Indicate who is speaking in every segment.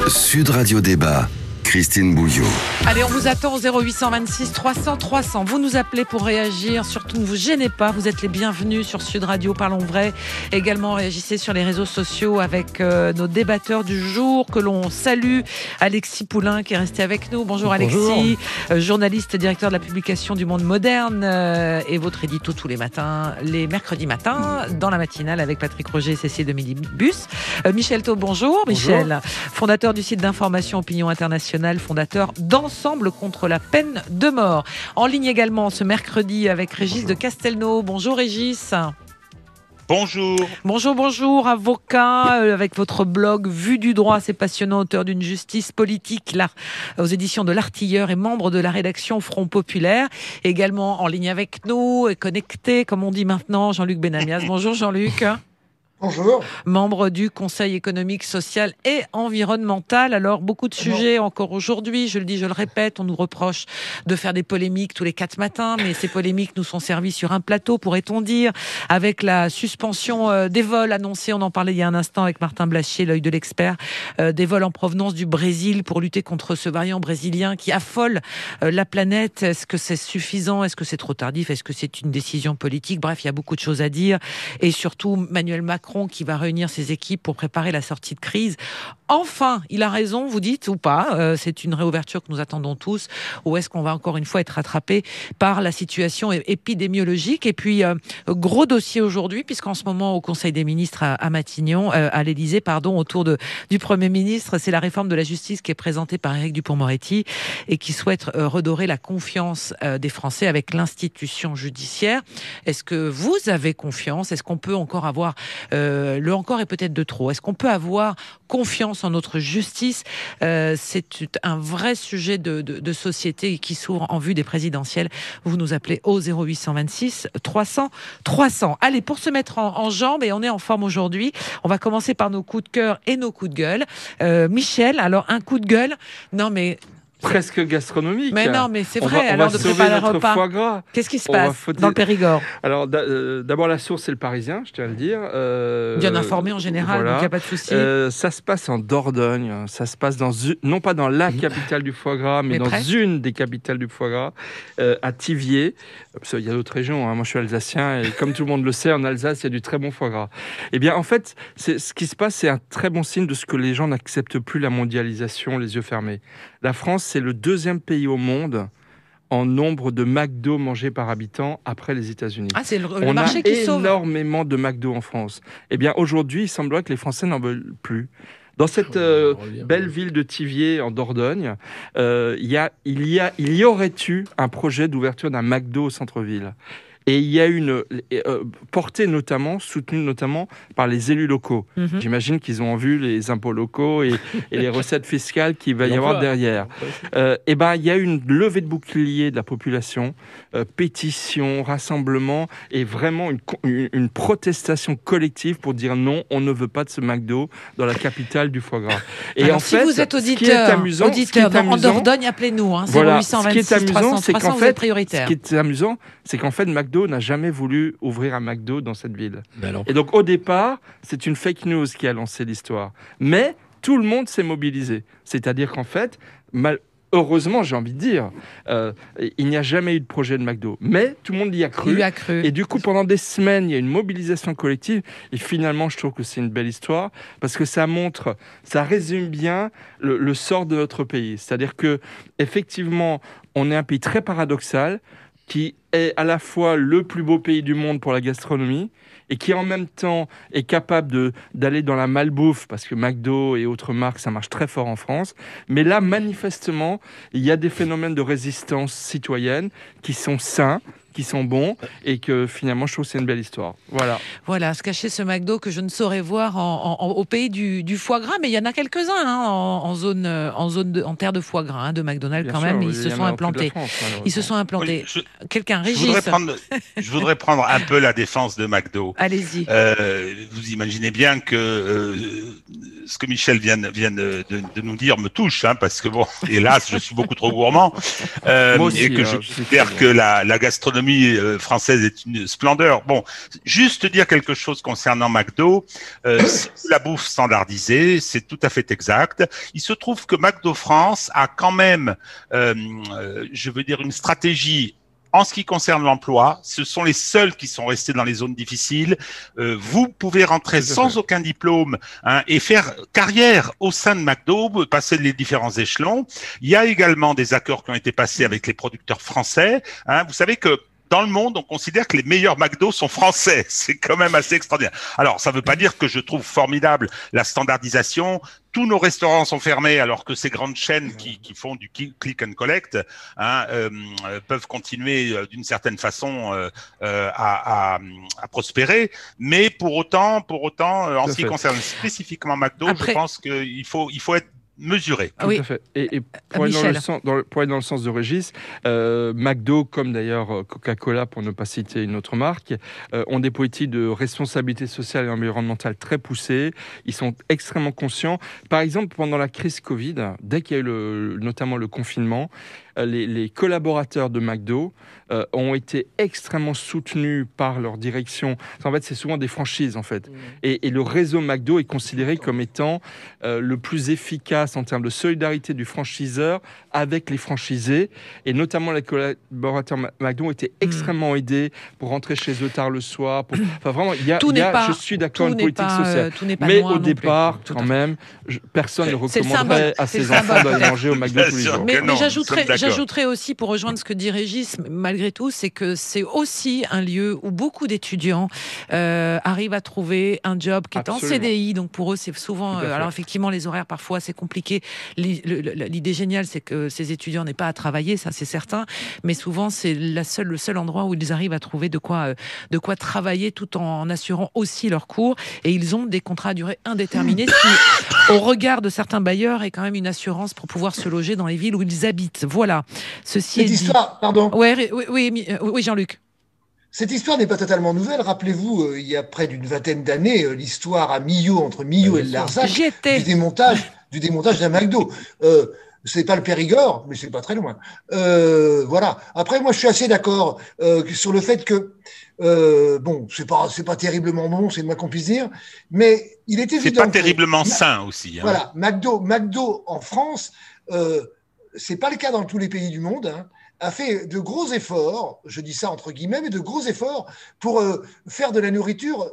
Speaker 1: Sud Radio Débat, Christine Bouillot.
Speaker 2: Allez, on vous attend au 0826 300 300. Vous nous appelez pour réagir. Surtout, ne vous gênez pas. Vous êtes les bienvenus sur Sud Radio. Parlons vrai. Également, réagissez sur les réseaux sociaux avec nos débatteurs du jour que l'on salue. Alexis Poulain qui est resté avec nous. Bonjour Alexis, journaliste et directeur de la publication du Monde Moderne et votre édito tous les matins, les mercredis matins, dans la matinale avec Patrick Roger et Cécile de Midibus. Michel Taube, bonjour. Michel, fondateur du site d'information Opinion Internationale, fondateur d'Ensemble contre la peine de mort. En ligne également ce mercredi avec Régis de Castelnau. Bonjour Régis.
Speaker 3: Bonjour.
Speaker 2: Bonjour, avocat, avec votre blog Vue du droit, c'est passionnant, auteur d'une justice politique aux éditions de l'Artilleur et membre de la rédaction Front Populaire. Également en ligne avec nous, et connecté, comme on dit maintenant, Jean-Luc Benamias. Bonjour Jean-Luc.
Speaker 4: Bonjour.
Speaker 2: Membre du Conseil économique, social et environnemental. Alors, beaucoup de sujets encore aujourd'hui. Je le dis, je le répète, on nous reproche de faire des polémiques tous les 4 matins, mais ces polémiques nous sont servies sur un plateau, pourrait-on dire, avec la suspension des vols annoncés. On en parlait il y a un instant avec Martin Blachier, l'œil de l'expert, des vols en provenance du Brésil pour lutter contre ce variant brésilien qui affole la planète. Est-ce que c'est suffisant? Est-ce que c'est trop tardif? Est-ce que c'est une décision politique? Bref, il y a beaucoup de choses à dire. Et surtout, Emmanuel Macron qui va réunir ses équipes pour préparer la sortie de crise. Enfin, il a raison, vous dites, ou pas, c'est une réouverture que nous attendons tous, ou est-ce qu'on va encore une fois être rattrapé par la situation épidémiologique? Et puis, gros dossier aujourd'hui, puisqu'en ce moment, au Conseil des ministres à Matignon, à l'Élysée, autour du Premier ministre, c'est la réforme de la justice qui est présentée par Éric Dupond-Moretti et qui souhaite redorer la confiance des Français avec l'institution judiciaire. Est-ce que vous avez confiance? Est-ce qu'on peut encore avoir le encore est peut-être de trop? Est-ce qu'on peut avoir confiance en notre justice? C'est un vrai sujet de société qui s'ouvre en vue des présidentielles. Vous nous appelez au 0826 300 300. Allez, pour se mettre en jambes, et on est en forme aujourd'hui, on va commencer par nos coups de cœur et nos coups de gueule. Michel, alors un coup de gueule. Non mais...
Speaker 5: presque gastronomique.
Speaker 2: Mais non, mais c'est vrai, alors de préparer le repas.
Speaker 5: Foie gras.
Speaker 2: Qu'est-ce qui se passe dans le Périgord?
Speaker 5: Alors, d'abord, la source, c'est le Parisien, je tiens à le dire.
Speaker 2: Bien informé en général, voilà. Donc il n'y a pas de souci.
Speaker 5: Ça se passe en Dordogne, ça se passe non pas dans la capitale du foie gras, mais dans une des capitales du foie gras, à Thiviers. Il y a d'autres régions, hein. Moi je suis alsacien, et comme tout le monde le sait, en Alsace, il y a du très bon foie gras. Eh bien, en fait, ce qui se passe, c'est un très bon signe de ce que les gens n'acceptent plus la mondialisation, les yeux fermés. La France, c'est le 2e pays au monde en nombre de McDo mangés par habitant après les États-Unis.
Speaker 2: Ah, c'est le marché qui sauve.
Speaker 5: On a énormément de McDo en France. Eh bien, aujourd'hui, il semblerait que les Français n'en veulent plus. Dans cette belle ville de Thiviers, en Dordogne, il y aurait eu un projet d'ouverture d'un McDo au centre-ville. Et il y a une soutenue notamment par les élus locaux. J'imagine qu'ils ont vu les impôts locaux et les recettes fiscales qu'il va y avoir derrière. Et ben, il y a une levée de bouclier de la population, pétition, rassemblement, et vraiment une protestation collective pour dire non, on ne veut pas de ce McDo dans la capitale du foie gras. Et
Speaker 2: alors,
Speaker 5: en fait,
Speaker 2: vous êtes auditeur en Dordogne, appelez-nous. Hein, 0826 300 300, vous êtes prioritaire.
Speaker 5: Ce qui est amusant, c'est qu'en fait, McDo n'a jamais voulu ouvrir un McDo dans cette ville. Et donc, au départ, c'est une fake news qui a lancé l'histoire. Mais tout le monde s'est mobilisé. C'est-à-dire qu'en fait, heureusement, j'ai envie de dire, il n'y a jamais eu de projet de McDo. Mais tout le monde y a cru. Et du coup, pendant des semaines, il y a une mobilisation collective. Et finalement, je trouve que c'est une belle histoire parce que ça résume bien le sort de notre pays. C'est-à-dire que, effectivement, on est un pays très paradoxal qui est à la fois le plus beau pays du monde pour la gastronomie et qui en même temps est capable d'aller dans la malbouffe, parce que McDo et autres marques, ça marche très fort en France. Mais là, manifestement, il y a des phénomènes de résistance citoyenne qui sont sains, qui sont bons, et que finalement, je trouve que c'est une belle histoire.
Speaker 2: Voilà, se cacher ce McDo que je ne saurais voir au pays du foie gras, mais il y en a quelques-uns en terre de foie gras, de McDonald's. Bien quand sûr, même, ils se sont implantés. Ils se sont implantés. Quelqu'un, Régis.
Speaker 3: Je voudrais prendre un peu la défense de McDo.
Speaker 2: Allez-y.
Speaker 3: Vous imaginez bien que ce que Michel vient de nous dire me touche, hein, parce que bon, hélas, je suis beaucoup trop gourmand, et que je considère que la gastronomie l'économie française est une splendeur. Bon, juste dire quelque chose concernant McDo. C'est la bouffe standardisée, c'est tout à fait exact. Il se trouve que McDo France a quand même, je veux dire, une stratégie. En ce qui concerne l'emploi, ce sont les seuls qui sont restés dans les zones difficiles. Vous pouvez rentrer sans aucun diplôme et faire carrière au sein de McDo, passer les différents échelons. Il y a également des accords qui ont été passés avec les producteurs français. Vous savez que dans le monde, on considère que les meilleurs McDo sont français. C'est quand même assez extraordinaire. Alors, ça ne veut pas dire que je trouve formidable la standardisation. Tous nos restaurants sont fermés alors que ces grandes chaînes qui font du click and collect peuvent continuer d'une certaine façon à prospérer. Mais pour autant, en ce qui concerne spécifiquement McDo, je pense qu'il faut être mesuré.
Speaker 5: Tout à fait. Et pour aller dans le sens de Régis, McDo, comme d'ailleurs Coca-Cola, pour ne pas citer une autre marque, ont des politiques de responsabilité sociale et environnementale très poussées. Ils sont extrêmement conscients. Par exemple, pendant la crise Covid, dès qu'il y a eu notamment le confinement, les collaborateurs de McDo ont été extrêmement soutenus par leur direction. En fait, c'est souvent des franchises, en fait. Et le réseau McDo est considéré comme étant le plus efficace en termes de solidarité du franchiseur avec les franchisés. Et notamment, les collaborateurs McDo ont été extrêmement aidés pour rentrer chez eux tard le soir. Enfin, vraiment, je suis d'accord, une politique sociale. Mais au départ, quand même, personne ne recommanderait à ses enfants d'aller manger au McDo tous les jours.
Speaker 2: Mais j'ajouterais aussi, pour rejoindre ce que dit Régis, malgré tout, c'est que c'est aussi un lieu où beaucoup d'étudiants arrivent à trouver un job qui est en CDI. Donc pour eux, c'est souvent... alors effectivement, les horaires, parfois, c'est compliqué. L'idée géniale, c'est que ces étudiants n'aient pas à travailler, ça c'est certain. Mais souvent, c'est le seul endroit où ils arrivent à trouver de quoi travailler tout en assurant aussi leurs cours. Et ils ont des contrats à durée indéterminée, ce qui, au regard de certains bailleurs, est quand même une assurance pour pouvoir se loger dans les villes où ils habitent. Voilà. Ceci est dit.
Speaker 4: Histoire, pardon.
Speaker 2: Oui, Jean-Luc.
Speaker 4: Cette histoire n'est pas totalement nouvelle. Rappelez-vous, il y a près d'une vingtaine d'années, l'histoire à Millau, entre Millau et le Larzac, du démontage d'un McDo. C'est pas le Périgord, mais c'est pas très loin. Voilà. Après, moi, je suis assez d'accord sur le fait que bon, c'est pas terriblement bon, c'est le moins qu'on puisse dire, mais il est évident.
Speaker 3: C'est pas terriblement sain aussi.
Speaker 4: Voilà, McDo en France, c'est pas le cas dans tous les pays du monde. A fait de gros efforts, je dis ça entre guillemets, mais de gros efforts pour faire de la nourriture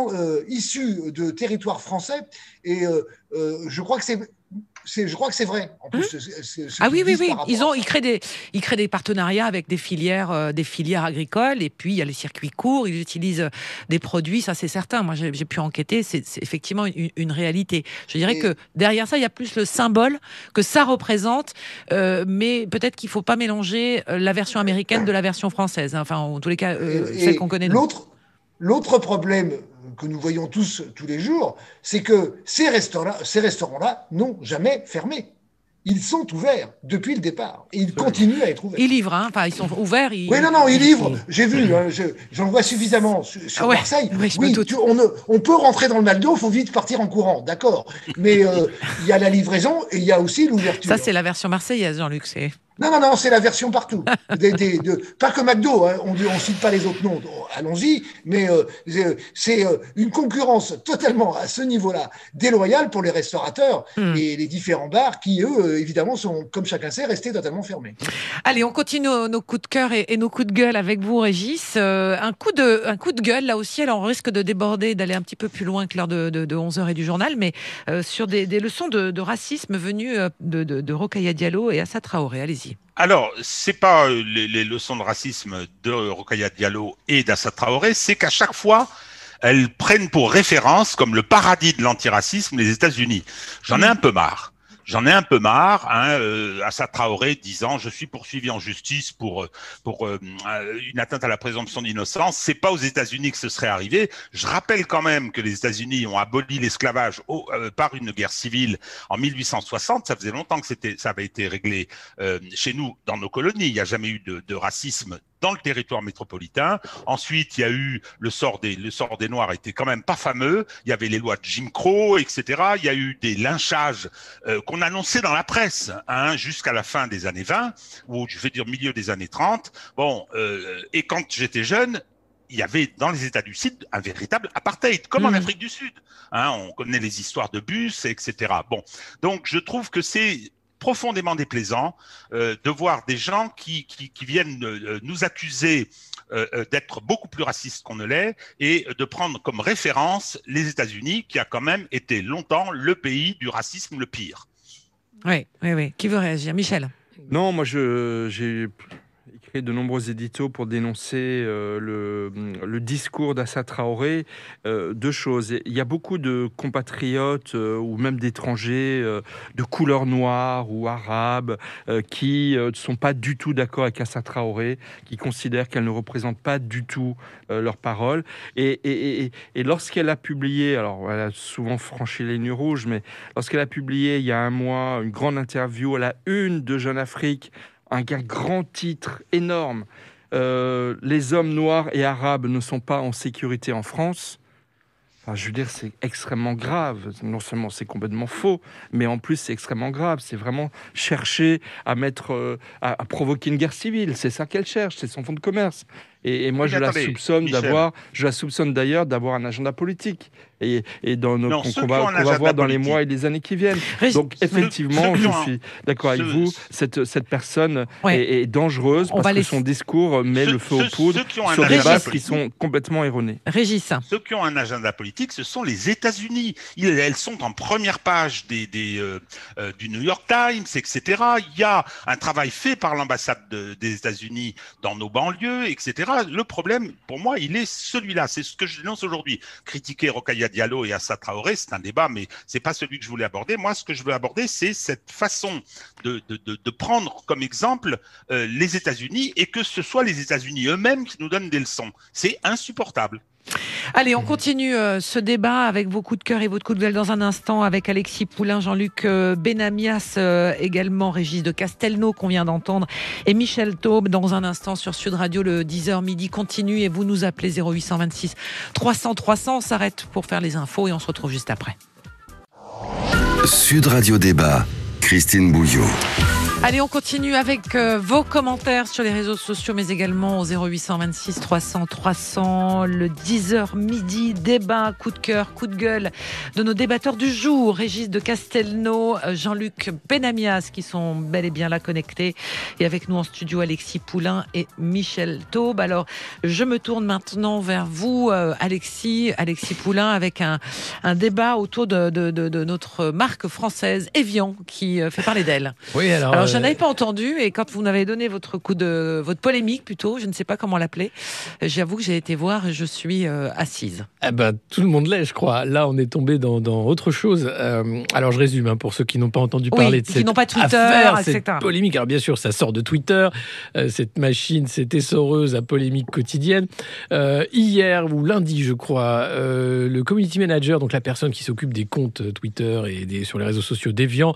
Speaker 4: issue de territoires français. Et je crois que c'est vrai. En plus,
Speaker 2: oui. Ils créent des partenariats avec des filières agricoles, et puis il y a les circuits courts. Ils utilisent des produits, ça c'est certain. Moi, j'ai pu enquêter. C'est effectivement une réalité. Je dirais que derrière ça, il y a plus le symbole que ça représente, mais peut-être qu'il faut pas mélanger la version américaine de la version française. Enfin, en tous les cas, celle qu'on connaît.
Speaker 4: L'autre problème que nous voyons tous les jours, c'est que ces restaurants-là n'ont jamais fermé. Ils sont ouverts depuis le départ et ils continuent à être ouverts.
Speaker 2: Ils livrent, enfin ils sont ouverts.
Speaker 4: Oui, ils livrent. J'ai vu, j'en vois suffisamment sur Marseille. On peut rentrer dans le McDo, il faut vite partir en courant, d'accord. Mais il y a la livraison et il y a aussi l'ouverture.
Speaker 2: Ça, c'est la version marseillaise, Jean-Luc.
Speaker 4: Non, c'est la version partout. Pas que McDo, on ne cite pas les autres noms, allons-y, mais c'est une concurrence totalement à ce niveau-là déloyale pour les restaurateurs et les différents bars qui, eux, évidemment, sont, comme chacun sait, restés totalement fermés.
Speaker 2: Allez, on continue nos coups de cœur et nos coups de gueule avec vous, Régis. Un coup de gueule, là aussi, alors on risque de déborder, d'aller un petit peu plus loin que l'heure de 11h et du journal, mais sur des leçons de racisme venues de Rokhaya Diallo et Assa Traoré. Allez-y.
Speaker 3: Alors, c'est pas les leçons de racisme de Rokhaya Diallo et d'Assa Traoré, c'est qu'à chaque fois, elles prennent pour référence, comme le paradis de l'antiracisme, les États-Unis. J'en ai un peu marre. Assa Traoré disant je suis poursuivi en justice pour une atteinte à la présomption d'innocence. C'est pas aux États-Unis que ce serait arrivé. Je rappelle quand même que les États-Unis ont aboli l'esclavage par une guerre civile en 1860. Ça faisait longtemps que ça avait été réglé chez nous dans nos colonies. Il n'y a jamais eu de racisme dans le territoire métropolitain. Ensuite, il y a eu le sort des Noirs était quand même pas fameux. Il y avait les lois de Jim Crow, etc. Il y a eu des lynchages qu'on annonçait dans la presse jusqu'à la fin des années 20, ou je vais dire milieu des années 30. Bon, et quand j'étais jeune, il y avait dans les États du Sud un véritable apartheid, comme en Afrique du Sud. On connaît les histoires de bus, etc. Bon, donc je trouve que c'est profondément déplaisant de voir des gens qui viennent nous accuser d'être beaucoup plus racistes qu'on ne l'est et de prendre comme référence les États-Unis, qui a quand même été longtemps le pays du racisme le pire.
Speaker 2: Oui. Qui veut réagir? Michel?
Speaker 5: Non, moi j'ai écrit de nombreux éditos pour dénoncer le discours d'Assa Traoré. Deux choses. Il y a beaucoup de compatriotes ou même d'étrangers de couleur noire ou arabe qui ne sont pas du tout d'accord avec Assa Traoré, qui considèrent qu'elle ne représente pas du tout leurs paroles. Et lorsqu'elle a publié, alors elle a souvent franchi les lignes rouges, mais lorsqu'elle a publié il y a un mois une grande interview à la une de Jeune Afrique, un grand titre énorme, les hommes noirs et arabes ne sont pas en sécurité en France. Enfin, je veux dire, c'est extrêmement grave. Non seulement c'est complètement faux, mais en plus c'est extrêmement grave. C'est vraiment chercher à à provoquer une guerre civile. C'est ça qu'elle cherche, c'est son fonds de commerce. Et moi, je la soupçonne d'ailleurs d'avoir un agenda politique. Et qu'on va voir dans les mois et les années qui viennent. Donc, effectivement, je suis d'accord avec vous. Cette personne est dangereuse parce que son discours met le feu aux poudres sur des bases qui sont complètement erronées.
Speaker 2: Régis.
Speaker 3: Ceux qui ont un agenda politique, ce sont les États-Unis. Elles sont en première page du New York Times, etc. Il y a un travail fait par l'ambassade des États-Unis dans nos banlieues, etc. Le problème, pour moi, il est celui-là. C'est ce que je dénonce aujourd'hui. Critiquer Rokhaya Diallo et Assa Traoré, c'est un débat, mais c'est pas celui que je voulais aborder. Moi, ce que je veux aborder, c'est cette façon de prendre comme exemple les États-Unis et que ce soit les États-Unis eux-mêmes qui nous donnent des leçons. C'est insupportable.
Speaker 2: Allez, on continue ce débat avec vos coups de cœur et votre coup de gueule dans un instant avec Alexis Poulain, Jean-Luc Benamias, également Régis de Castelnau qu'on vient d'entendre et Michel Taube dans un instant sur Sud Radio. Le 10h midi continue et vous nous appelez 0826 300 300. On s'arrête pour faire les infos et on se retrouve juste après.
Speaker 1: Sud Radio Débat, Christine Bouillot.
Speaker 2: Allez, on continue avec vos commentaires sur les réseaux sociaux, mais également au 0826 300 300. Le 10h midi, débat, coup de cœur, coup de gueule de nos débatteurs du jour. Régis de Castelnau, Jean-Luc Benamias, qui sont bel et bien là connectés. Et avec nous en studio, Alexis Poulain et Michel Taube. Alors, je me tourne maintenant vers vous, Alexis Poulain, avec un débat autour de notre marque française, Evian, qui fait parler d'elle.
Speaker 6: Oui, alors
Speaker 2: je n'avais pas entendu, et quand vous m'avez donné votre polémique plutôt, je ne sais pas comment l'appeler, j'avoue que j'ai été voir et je suis assise.
Speaker 6: Tout le monde l'est, je crois. Là, on est tombé dans autre chose. Alors, je résume, pour ceux qui n'ont pas entendu parler de cette affaire, cette polémique. Alors, bien sûr, ça sort de Twitter, cette machine, cette essoreuse à polémique quotidienne. Hier ou lundi, je crois, le community manager, donc la personne qui s'occupe des comptes Twitter et sur les réseaux sociaux d'Evian,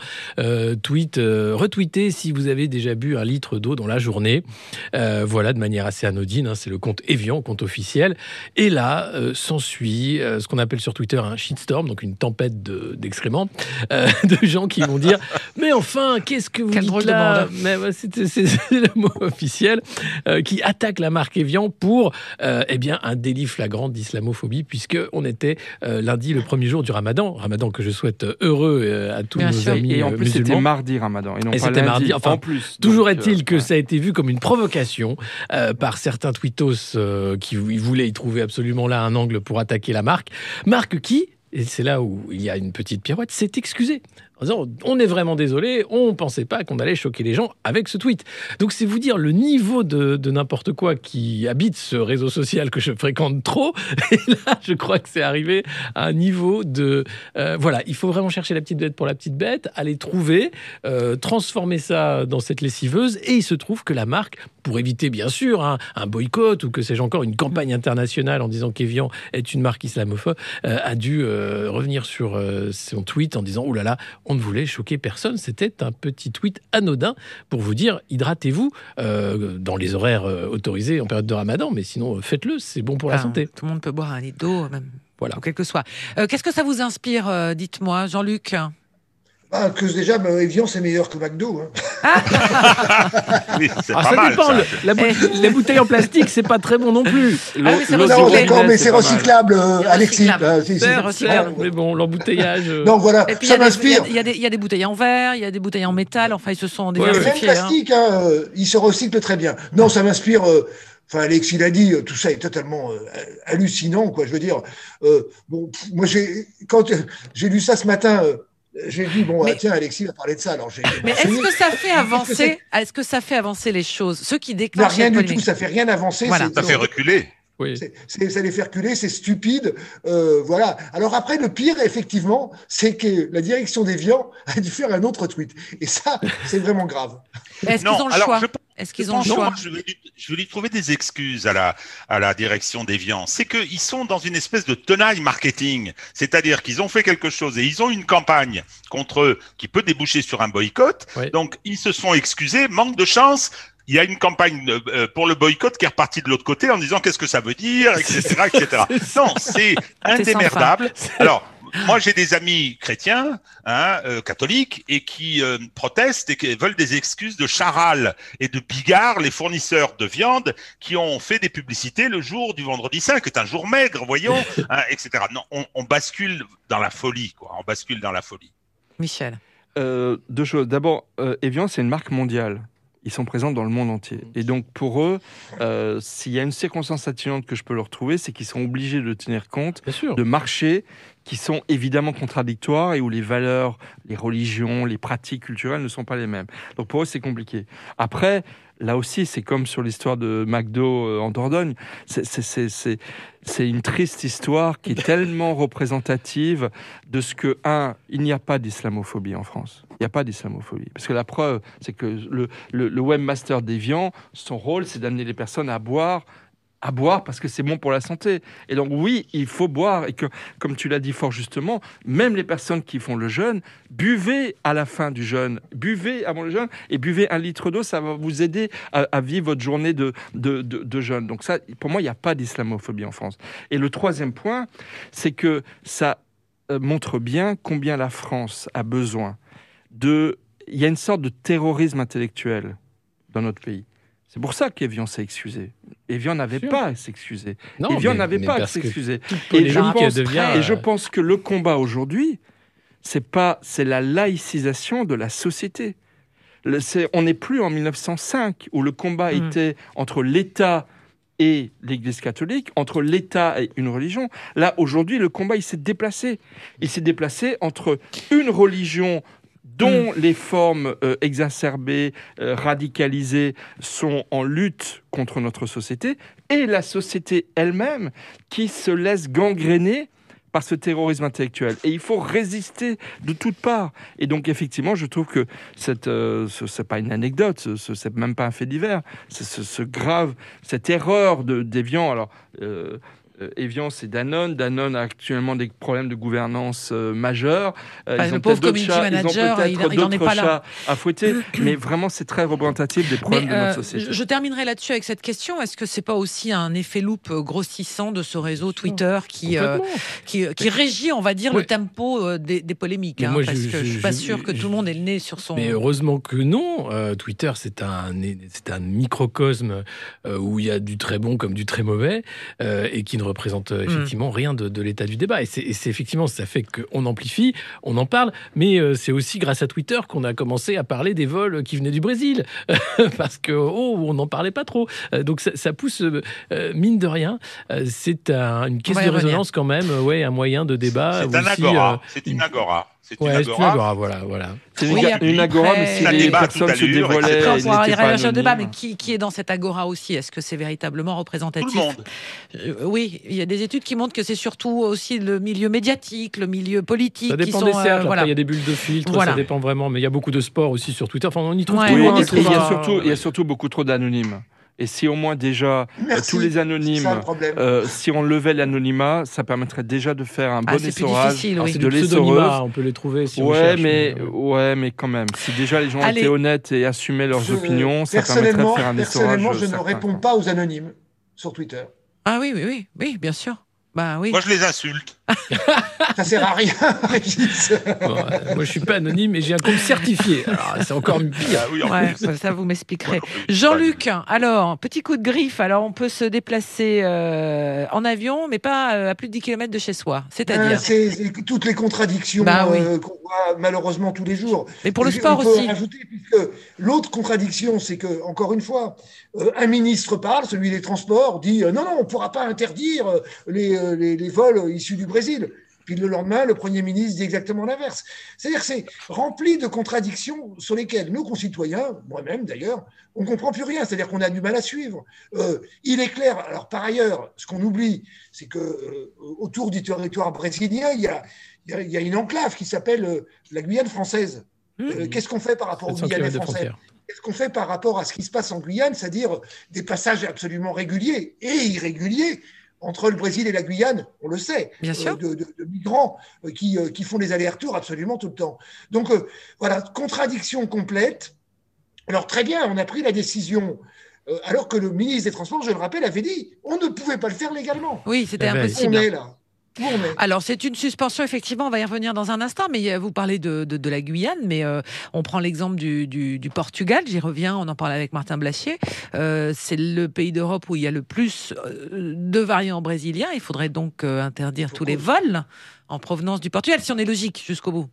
Speaker 6: retweeté si vous avez déjà bu un litre d'eau dans la journée. Voilà, de manière assez anodine, c'est le compte Evian, compte officiel. Et là, s'ensuit ce qu'on appelle sur Twitter un shitstorm, donc une tempête d'excréments, de gens qui vont dire « Mais enfin, qu'est-ce que vous dites là ?» Mais c'est le mot officiel, qui attaque la marque Evian pour un délit flagrant d'islamophobie, puisqu'on était lundi, le premier jour du Ramadan que je souhaite heureux à tous nos amis
Speaker 5: et en plus,
Speaker 6: musulmans.
Speaker 5: c'était mardi Ramadan.
Speaker 6: Et c'était mardi. Enfin, en plus. Toujours est-il que ça a été vu comme une provocation par certains twittos qui voulaient y trouver absolument là un angle pour attaquer la marque. Marque qui, et c'est là où il y a une petite pirouette, s'est excusée. En disant, on est vraiment désolé, on ne pensait pas qu'on allait choquer les gens avec ce tweet. Donc c'est vous dire le niveau de n'importe quoi qui habite ce réseau social que je fréquente trop. Et là, je crois que c'est arrivé à un niveau de... voilà, il faut vraiment chercher la petite bête pour la petite bête, aller trouver, transformer ça dans cette lessiveuse. Et il se trouve que la marque, pour éviter bien sûr un boycott ou que sais-je encore, une campagne internationale en disant qu'Evian est une marque islamophobe, a dû revenir sur son tweet en disant « Oh là là, on ne voulait choquer personne. C'était un petit tweet anodin pour vous dire hydratez-vous dans les horaires autorisés en période de Ramadan, mais sinon faites-le, c'est bon pour la santé.
Speaker 2: Tout le monde peut boire un litre d'eau, même.
Speaker 6: Voilà.
Speaker 2: Quel que soit. Qu'est-ce que ça vous inspire, dites-moi, Jean-Luc?
Speaker 4: Que déjà, Evian, c'est meilleur que McDo.
Speaker 3: Oui, c'est pas
Speaker 6: ça
Speaker 3: mal,
Speaker 6: dépend.
Speaker 3: ça.
Speaker 6: Les bouteilles en plastique, c'est pas très bon non plus.
Speaker 2: mais c'est
Speaker 4: Non, d'accord, mais c'est recyclable, Alexis.
Speaker 2: C'est recyclable.
Speaker 6: Mais bon, l'embouteillage.
Speaker 4: Donc voilà,
Speaker 2: Et puis
Speaker 4: ça m'inspire.
Speaker 2: il y a des bouteilles en verre, il y a des bouteilles en métal. Enfin, ils se sont
Speaker 4: Même
Speaker 2: diversifiés.
Speaker 4: plastique, il se recycle très bien. Non, ça m'inspire. Enfin, Alexis l'a dit, tout ça est totalement hallucinant, quoi. Je veux dire, moi, quand j'ai lu ça ce matin. J'ai dit, tiens, Alexis va parler de ça. Alors,
Speaker 2: mais est-ce que ça fait avancer Est-ce que ça fait avancer les choses? Ceux qui déclenchent
Speaker 4: rien du tout, ça fait rien avancer.
Speaker 2: Voilà.
Speaker 3: Ça fait reculer.
Speaker 5: Oui.
Speaker 4: Ça les fait reculer, c'est stupide. Voilà. Alors après, le pire, effectivement, c'est que la direction d'Evian a dû faire un autre tweet. Et ça, c'est vraiment grave.
Speaker 2: Est-ce qu'ils ont le choix? Est-ce qu'ils ont le choix?
Speaker 3: Je vais lui trouver des excuses à la direction d'Evian. C'est qu'ils sont dans une espèce de tenaille marketing. C'est-à-dire qu'ils ont fait quelque chose et ils ont une campagne contre eux qui peut déboucher sur un boycott. Oui. Donc, ils se sont excusés. Manque de chance. Il y a une campagne pour le boycott qui est repartie de l'autre côté en disant qu'est-ce que ça veut dire, etc., etc. Non, c'est indémerdable. Alors, moi, j'ai des amis chrétiens, catholiques, et qui protestent et qui veulent des excuses de Charal et de Bigard, les fournisseurs de viande, qui ont fait des publicités le jour du vendredi saint, qui est un jour maigre, voyons, etc. Non, on bascule dans la folie, quoi. On bascule dans la folie.
Speaker 2: Michel.
Speaker 5: Deux choses. D'abord, Evian, c'est une marque mondiale. Ils sont présents dans le monde entier. Et donc, pour eux, s'il y a une circonstance atténuante que je peux leur trouver, c'est qu'ils sont obligés de tenir compte de marchés qui sont évidemment contradictoires et où les valeurs, les religions, les pratiques culturelles ne sont pas les mêmes. Donc, pour eux, c'est compliqué. Après, là aussi, c'est comme sur l'histoire de McDo en Dordogne. C'est une triste histoire qui est tellement représentative de ce que, il n'y a pas d'islamophobie en France. Il n'y a pas d'islamophobie. Parce que la preuve, c'est que le webmaster d'Evian, son rôle, c'est d'amener les personnes à boire parce que c'est bon pour la santé. Et donc oui, il faut boire. Et que, comme tu l'as dit fort justement, même les personnes qui font le jeûne, buvez à la fin du jeûne, buvez avant le jeûne et buvez 1 litre d'eau, ça va vous aider à vivre votre journée de jeûne. Donc ça, pour moi, il n'y a pas d'islamophobie en France. Et le troisième point, c'est que ça montre bien combien la France a besoin il y a une sorte de terrorisme intellectuel dans notre pays. C'est pour ça qu'Evian s'est excusé. Evian n'avait pas à s'excuser. Evian n'avait pas à s'excuser. Et je pense que le combat aujourd'hui, c'est la laïcisation de la société. On n'est plus en 1905 où le combat était entre l'État et l'Église catholique, entre l'État et une religion. Là, aujourd'hui, le combat, il s'est déplacé. Il s'est déplacé entre une religion dont les formes exacerbées, radicalisées sont en lutte contre notre société, et la société elle-même qui se laisse gangréner par ce terrorisme intellectuel. Et il faut résister de toutes parts. Et donc, effectivement, je trouve que c'est pas une anecdote, c'est même pas un fait divers, cette erreur d'Evian. Alors, Evian, c'est Danone. Danone a actuellement des problèmes de gouvernance majeurs.
Speaker 2: Ils ont pauvre community manager, il n'en est pas là
Speaker 5: à fouetter. Mais vraiment, c'est très représentatif des problèmes de notre société.
Speaker 2: Je terminerai là-dessus avec cette question. Est-ce que c'est pas aussi un effet loupe grossissant de ce réseau Twitter qui régit, on va dire, le tempo des polémiques, parce que je suis pas sûr que tout le monde ait le nez sur son...
Speaker 6: Mais heureusement que non. Twitter, c'est un microcosme où il y a du très bon comme du très mauvais et qui ne représente effectivement rien de l'état du débat. Et c'est effectivement, ça fait qu'on amplifie, on en parle, mais c'est aussi grâce à Twitter qu'on a commencé à parler des vols qui venaient du Brésil, parce que on n'en parlait pas trop. Donc ça pousse, mine de rien, c'est une caisse de résonance quand même, un moyen de débat.
Speaker 3: C'est un agora, c'est une agora.
Speaker 6: C'est une agora, voilà.
Speaker 5: C'est une agora, mais si les personnes se dévoilaient...
Speaker 2: On pourra réagir au débat, mais qui est dans cette agora aussi? Est-ce que c'est véritablement représentatif?
Speaker 3: Tout le monde.
Speaker 2: Oui, il y a des études qui montrent que c'est surtout aussi le milieu médiatique, le milieu politique.
Speaker 6: Ça dépend des cercles, après il y a des bulles de filtre, ça dépend vraiment, mais il y a beaucoup de sport aussi sur Twitter, enfin on y trouve
Speaker 5: tout. Il y a surtout beaucoup trop d'anonymes. Et si au moins déjà tous les anonymes, si on levait l'anonymat, ça permettrait déjà de faire un bon essorage
Speaker 6: de l'essoreuse. On peut les trouver si on cherche.
Speaker 5: Mais quand même, si déjà les gens étaient honnêtes et assumaient leurs opinions, ça permettrait de faire un essorage.
Speaker 4: Personnellement, je ne réponds pas aux anonymes sur Twitter.
Speaker 2: Ah oui, bien sûr. Bah oui.
Speaker 3: Moi, je les insulte.
Speaker 4: Ça sert à rien.
Speaker 6: Moi, je suis pas anonyme, mais j'ai un compte certifié. Alors, c'est encore pire.
Speaker 3: Ah oui,
Speaker 2: ça, vous m'expliquerez. Jean-Luc, alors, petit coup de griffe. Alors, on peut se déplacer en avion, mais pas à plus de 10 km de chez soi. C'est-à-dire
Speaker 4: c'est toutes les contradictions qu'on voit malheureusement tous les jours.
Speaker 2: Mais pour le sport aussi.
Speaker 4: Rajouter, puisque l'autre contradiction, c'est que, encore une fois, un ministre parle, celui des Transports, dit non, on ne pourra pas interdire les vols issus du Brésil. Puis le lendemain, le Premier ministre dit exactement l'inverse. C'est-à-dire que c'est rempli de contradictions sur lesquelles nos concitoyens, moi-même d'ailleurs, on ne comprend plus rien. C'est-à-dire qu'on a du mal à suivre. Il est clair, alors par ailleurs, ce qu'on oublie, c'est que autour du territoire brésilien, il y a une enclave qui s'appelle la Guyane française. Qu'est-ce qu'on fait par rapport aux Guyanais français ? Qu'est-ce qu'on fait par rapport à ce qui se passe en Guyane, c'est-à-dire des passages absolument réguliers et irréguliers entre le Brésil et la Guyane, on le sait, de migrants qui font des allers-retours absolument tout le temps. Donc voilà, contradiction complète. Alors très bien, on a pris la décision, alors que le ministre des Transports, je le rappelle, avait dit on ne pouvait pas le faire légalement.
Speaker 2: Oui, c'était impossible.
Speaker 4: On est là.
Speaker 2: Alors, c'est une suspension, effectivement, on va y revenir dans un instant, mais vous parlez de la Guyane, mais on prend l'exemple du Portugal, j'y reviens, on en parle avec Martin Blachier. C'est le pays d'Europe où il y a le plus de variants brésiliens. Il faudrait donc interdire tous les vols en provenance du Portugal, si on est logique jusqu'au bout.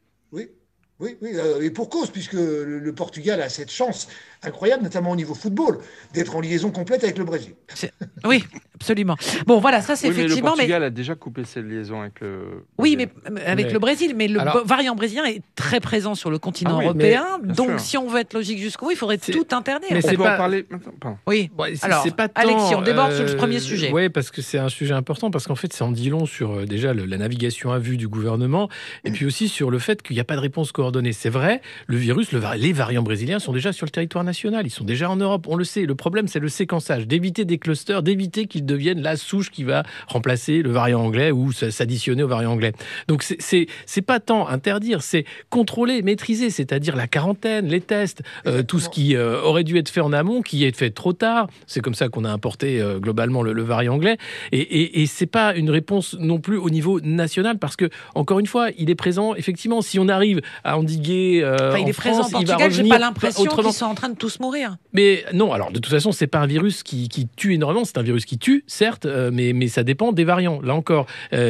Speaker 4: Oui, et pour cause, puisque le Portugal a cette chance incroyable, notamment au niveau football, d'être en liaison complète avec le Brésil.
Speaker 2: Oui, absolument. Bon, voilà, ça c'est effectivement...
Speaker 5: Mais le Portugal a déjà coupé ses liaisons avec le...
Speaker 2: Oui, mais avec le Brésil. Mais le variant brésilien est très présent sur le continent européen. Donc, si on veut être logique jusqu'au bout, il faudrait tout interdire.
Speaker 5: Mais c'est pas... en parler maintenant.
Speaker 2: Oui, alors, c'est pas tant, Alexis, on déborde sur le premier sujet.
Speaker 6: Oui, parce que c'est un sujet important, parce qu'en fait, ça en dit long sur déjà la navigation à vue du gouvernement, et puis aussi sur le fait qu'il n'y a pas de réponse coordonnée. C'est vrai, le virus, les variants brésiliens sont déjà sur le territoire national, ils sont déjà en Europe, on le sait. Le problème, c'est le séquençage, d'éviter des clusters, d'éviter qu'ils deviennent la souche qui va remplacer le variant anglais ou s'additionner au variant anglais. Donc, c'est pas tant interdire, c'est contrôler, maîtriser, c'est-à-dire la quarantaine, les tests, tout ce qui aurait dû être fait en amont, qui est fait trop tard. C'est comme ça qu'on a importé globalement le variant anglais. Et c'est pas une réponse non plus au niveau national, parce que, encore une fois, il est présent, effectivement, si on arrive à endiguer il est présent
Speaker 2: en Portugal, j'ai pas l'impression qu'ils sont en train de tous mourir.
Speaker 6: Mais non, alors de toute façon, c'est pas un virus qui tue énormément, c'est un virus qui tue, certes, mais ça dépend des variants, là encore.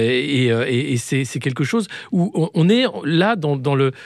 Speaker 6: Et c'est quelque chose où on est là dans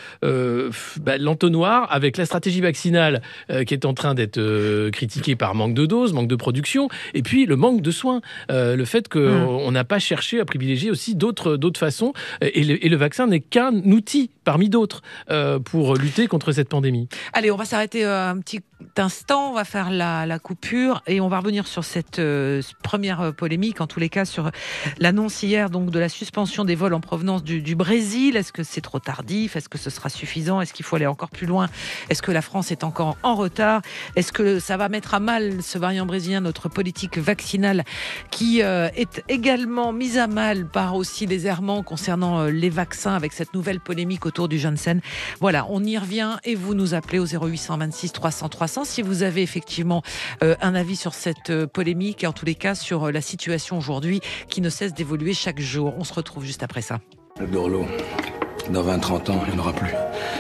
Speaker 6: l'entonnoir avec la stratégie vaccinale qui est en train d'être critiquée par manque de doses, manque de production, et puis le manque de soins. Le fait qu'on n'a pas cherché à privilégier aussi d'autres façons, et le vaccin n'est qu'un outil parmi d'autres pour lutter contre cette pandémie.
Speaker 2: Allez, on va s'arrêter un petit instant, on va faire la coupure et on va revenir sur cette première polémique, en tous les cas sur l'annonce hier donc de la suspension des vols en provenance du Brésil. Est-ce que c'est trop tardif? Est-ce que ce sera suffisant? Est-ce qu'il faut aller encore plus loin? Est-ce que la France est encore en retard? Est-ce que ça va mettre à mal, ce variant brésilien, notre politique vaccinale qui est également mise à mal par aussi les errements concernant les vaccins avec cette nouvelle polémique autour du Janssen? Voilà, on y revient et vous nous appelez au 0826 300 300 si vous avez effectivement un avis sur cette polémique et en tous les cas sur la situation aujourd'hui qui ne cesse d'évoluer chaque jour. On se retrouve juste après ça.
Speaker 7: Le Dorlo, dans 20-30 ans, il n'y en aura plus.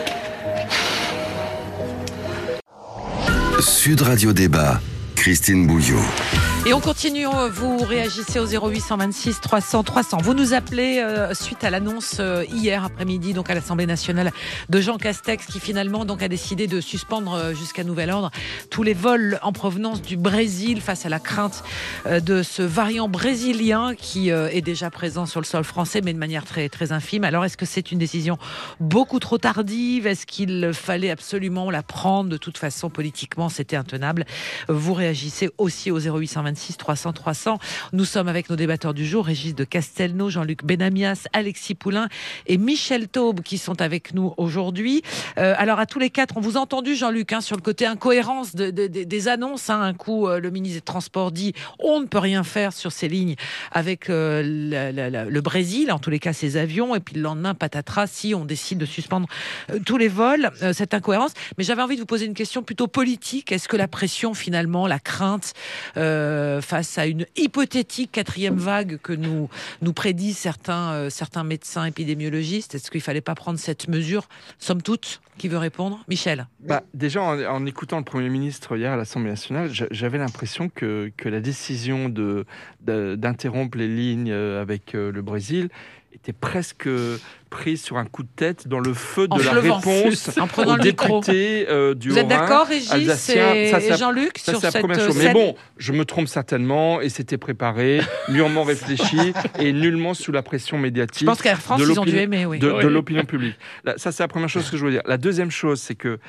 Speaker 1: Sud Radio Débat, Christine Bouillot.
Speaker 2: Et on continue, vous réagissez au 0826 300 300. Vous nous appelez suite à l'annonce hier après-midi donc à l'Assemblée nationale de Jean Castex qui finalement donc a décidé de suspendre jusqu'à nouvel ordre tous les vols en provenance du Brésil face à la crainte de ce variant brésilien qui est déjà présent sur le sol français mais de manière très, très infime. Alors est-ce que c'est une décision beaucoup trop tardive? Est-ce qu'il fallait absolument la prendre? De toute façon, politiquement, c'était intenable. Vous réagissez aussi au 0826 86 300 300. Nous sommes avec nos débatteurs du jour, Régis de Castelnau, Jean-Luc Benamias, Alexis Poulain et Michel Taube qui sont avec nous aujourd'hui. Alors à tous les quatre, on vous a entendu Jean-Luc sur le côté incohérence des annonces. Un coup, le ministre des Transports dit on ne peut rien faire sur ces lignes avec le Brésil, en tous les cas ses avions, et puis le lendemain, patatras, si on décide de suspendre tous les vols, cette incohérence. Mais j'avais envie de vous poser une question plutôt politique. Est-ce que la pression, finalement, la crainte face à une hypothétique 4e vague que nous prédisent certains médecins épidémiologistes, est-ce qu'il ne fallait pas prendre cette mesure, somme toute? Qui veut répondre? Michel.
Speaker 5: Déjà, en écoutant le Premier ministre hier à l'Assemblée nationale, j'avais l'impression que la décision d'interrompre les lignes avec le Brésil était presque prise sur un coup de tête dans le feu de la réponse aux députés du Haut-Rhin.
Speaker 2: Vous êtes d'accord, Régis et Jean-Luc, sur cette
Speaker 5: chose. Mais bon, je me trompe certainement, et c'était préparé, mûrement réfléchi, et nullement sous la pression médiatique.
Speaker 2: Je pense qu'Air France, ils ont dû aimer, oui.
Speaker 5: De l'opinion publique. Ça, c'est la première chose que je veux dire. La deuxième chose, c'est que,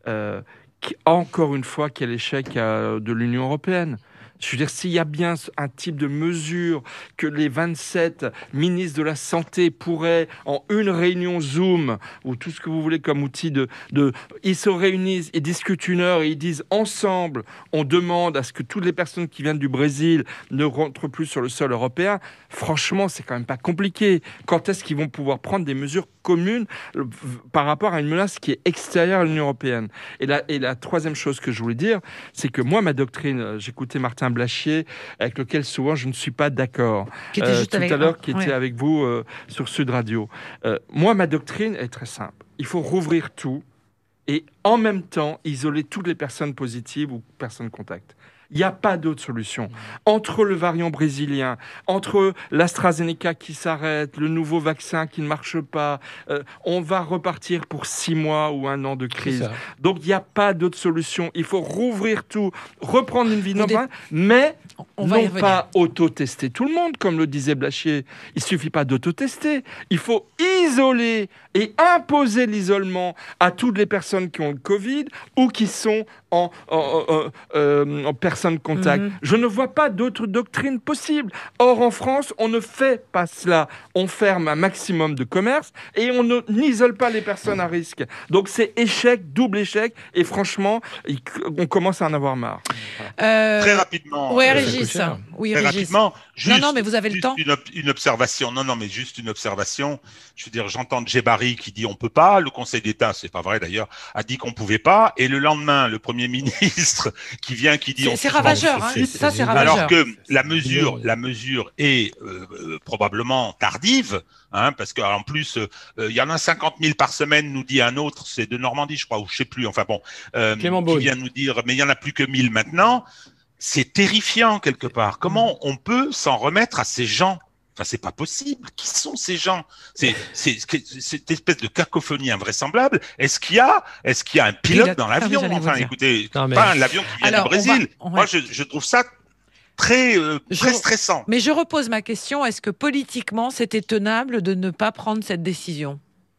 Speaker 5: encore une fois, quel échec de l'Union européenne. Je veux dire, s'il y a bien un type de mesure que les 27 ministres de la Santé pourraient, en une réunion Zoom, ou tout ce que vous voulez comme outil ils se réunissent, ils discutent 1 heure et ils disent ensemble, on demande à ce que toutes les personnes qui viennent du Brésil ne rentrent plus sur le sol européen. Franchement, c'est quand même pas compliqué. Quand est-ce qu'ils vont pouvoir prendre des mesures communes par rapport à une menace qui est extérieure à l'Union européenne? Et la troisième chose que je voulais dire, c'est que moi, ma doctrine, j'écoutais Martin Blachier, avec lequel souvent je ne suis pas d'accord, qui était avec vous sur Sud Radio. Moi, ma doctrine est très simple. Il faut rouvrir tout et en même temps isoler toutes les personnes positives ou personnes contacts. Il n'y a pas d'autre solution. Entre le variant brésilien, entre l'AstraZeneca qui s'arrête, le nouveau vaccin qui ne marche pas, on va repartir pour 6 mois ou 1 an de crise. Donc, il n'y a pas d'autre solution. Il faut rouvrir tout, reprendre une vie normale, mais non pas auto-tester tout le monde, comme le disait Blachier. Il ne suffit pas d'auto-tester. Il faut isoler et imposer l'isolement à toutes les personnes qui ont le Covid ou qui sont en personne contact. Je ne vois pas d'autre doctrine possible. Or, en France, on ne fait pas cela. On ferme un maximum de commerces et on n'isole pas les personnes à risque. Donc, c'est échec, double échec. Et franchement, on commence à en avoir marre.
Speaker 3: Très rapidement.
Speaker 2: Oui, Régis.
Speaker 3: Très rapidement. Juste,
Speaker 2: non, mais vous avez le temps.
Speaker 3: Une observation. Non, mais juste une observation. Je veux dire, j'entends Djebari qui dit on peut pas. Le Conseil d'État, c'est pas vrai d'ailleurs, a dit qu'on pouvait pas. Et le lendemain, le Premier ministre qui vient, qui dit
Speaker 2: c'est ravageur. Ça, c'est ravageur.
Speaker 3: Alors que la mesure est probablement tardive. Parce qu'en plus, il y en a 50 000 par semaine, nous dit un autre, c'est de Normandie, je crois, ou je sais plus. Enfin bon, qui vient nous dire, mais il y en a plus que 1000 maintenant. C'est terrifiant quelque part. Comment on peut s'en remettre à ces gens? Enfin, c'est pas possible. Qui sont ces gens? C'est cette espèce de cacophonie invraisemblable. Est-ce qu'il y a un pilote dans l'avion? Enfin, écoutez, pas l'avion qui vient du Brésil. Moi, je trouve ça très stressant.
Speaker 2: Mais je repose ma question, est-ce que politiquement, c'était tenable de ne pas prendre cette décision?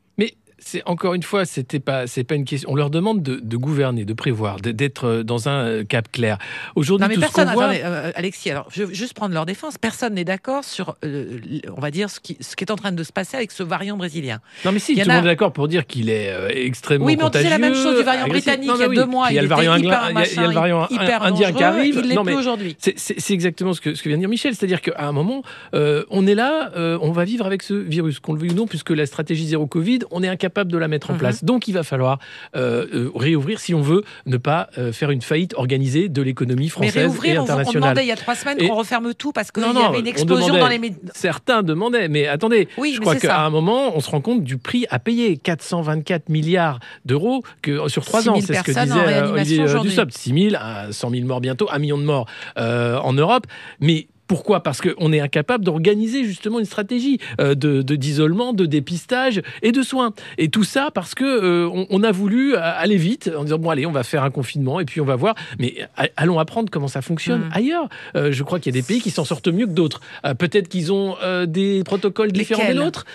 Speaker 6: Encore une fois, c'est pas une question. On leur demande de gouverner, de prévoir, d'être dans un cap clair. Aujourd'hui,
Speaker 2: non, mais personne. Alexis, alors je veux juste prendre leur défense. Personne n'est d'accord sur, on va dire, ce qui est en train de se passer avec ce variant brésilien.
Speaker 6: Non, mais si, tout le monde est d'accord pour dire qu'il est extrêmement contagieux.
Speaker 2: Oui, mais on disait la même chose du variant britannique il y a 2 mois.
Speaker 6: Il y a le variant indien qui arrive.
Speaker 2: Il l'est plus aujourd'hui.
Speaker 6: C'est exactement ce que vient de dire Michel. C'est-à-dire qu'à un moment, on est là, on va vivre avec ce virus, qu'on le veuille ou non, puisque la stratégie zéro Covid, on est incapable de la mettre en place. Donc, il va falloir réouvrir si on veut ne pas faire une faillite organisée de l'économie française et internationale.
Speaker 2: On demandait il y a 3 semaines qu'on referme tout parce qu'il y avait une explosion dans les médias.
Speaker 6: Certains demandaient, mais attendez, je crois qu'à un moment, on se rend compte du prix à payer. 424 milliards d'euros sur 3 ans. C'est ce que disait Olivier Dussopt. 6 000, 100 000 morts bientôt, 1 million de morts en Europe. Mais Pourquoi ? Parce qu'on est incapable d'organiser justement une stratégie d'isolement, de dépistage et de soins. Et tout ça parce que on a voulu aller vite en disant bon allez, on va faire un confinement et puis on va voir. Mais allons apprendre comment ça fonctionne ailleurs. Je crois qu'il y a des pays qui s'en sortent mieux que d'autres. Peut-être qu'ils ont des protocoles différents des nôtres.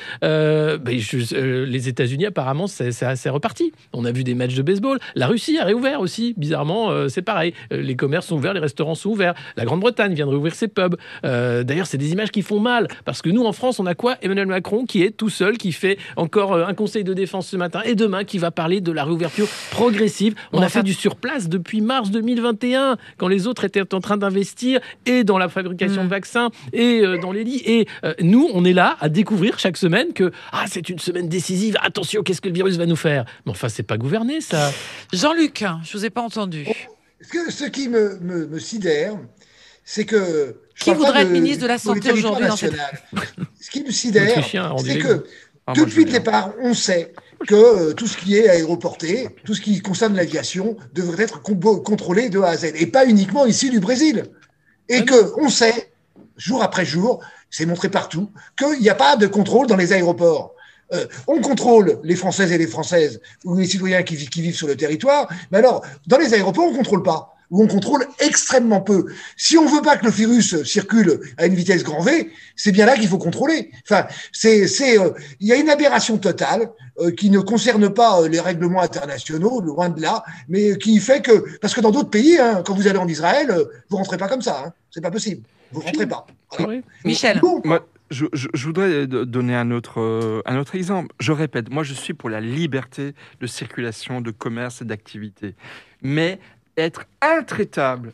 Speaker 6: Les États-Unis apparemment c'est reparti. On a vu des matchs de baseball. La Russie a réouvert aussi. Bizarrement, c'est pareil. Les commerces sont ouverts, les restaurants sont ouverts. La Grande-Bretagne vient de réouvrir ses pubs. D'ailleurs, c'est des images qui font mal parce que nous, en France, on a quoi ? Emmanuel Macron qui est tout seul, qui fait encore un conseil de défense ce matin et demain qui va parler de la réouverture progressive. On a fait du surplace depuis mars 2021 quand les autres étaient en train d'investir et dans la fabrication de vaccins et dans les lits. Et nous, on est là à découvrir chaque semaine que c'est une semaine décisive. Attention, qu'est-ce que le virus va nous faire ? Mais enfin, c'est pas gouverné, ça.
Speaker 2: Jean-Luc, je vous ai pas entendu.
Speaker 4: Ce qui me sidère, c'est que...
Speaker 2: Qui voudrait être ministre de la Santé aujourd'hui dans cette...
Speaker 4: Ce qui me sidère, c'est que depuis le départ, on sait que tout ce qui est aéroporté, tout ce qui concerne l'aviation, devrait être contrôlé de A à Z, et pas uniquement ici du Brésil. Et qu'on sait, jour après jour, c'est montré partout, qu'il n'y a pas de contrôle dans les aéroports. On contrôle les Françaises et les Françaises ou les citoyens qui vivent sur le territoire, mais alors, dans les aéroports, on ne contrôle pas. Où on contrôle extrêmement peu. Si on veut pas que le virus circule à une vitesse grand V, c'est bien là qu'il faut contrôler. Enfin, il y a une aberration totale qui ne concerne pas les règlements internationaux, loin de là, mais qui fait que, parce que dans d'autres pays, quand vous allez en Israël, vous rentrez pas comme ça. C'est pas possible. Vous rentrez pas.
Speaker 2: Oui. Michel.
Speaker 5: Moi, je voudrais donner un autre exemple. Je répète, moi, je suis pour la liberté de circulation, de commerce et d'activité. Mais être intraitable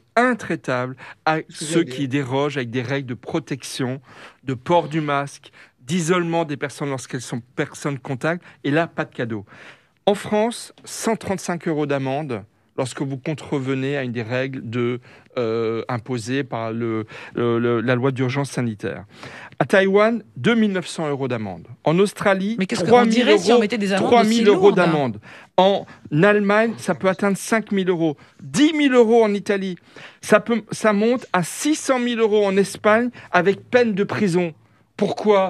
Speaker 5: à ceux qui dérogent avec des règles de protection, de port du masque, d'isolement des personnes lorsqu'elles sont personnes contact, et là, pas de cadeau. En France, 135 € d'amende lorsque vous contrevenez à une des règles imposées par la loi d'urgence sanitaire. À Taïwan, 2 900 € d'amende. En Australie, 3 000 € d'amende. En Allemagne, ça peut atteindre 5 000 €. 10 000 € en Italie. Ça monte à 600 000 € en Espagne avec peine de prison. Pourquoi ?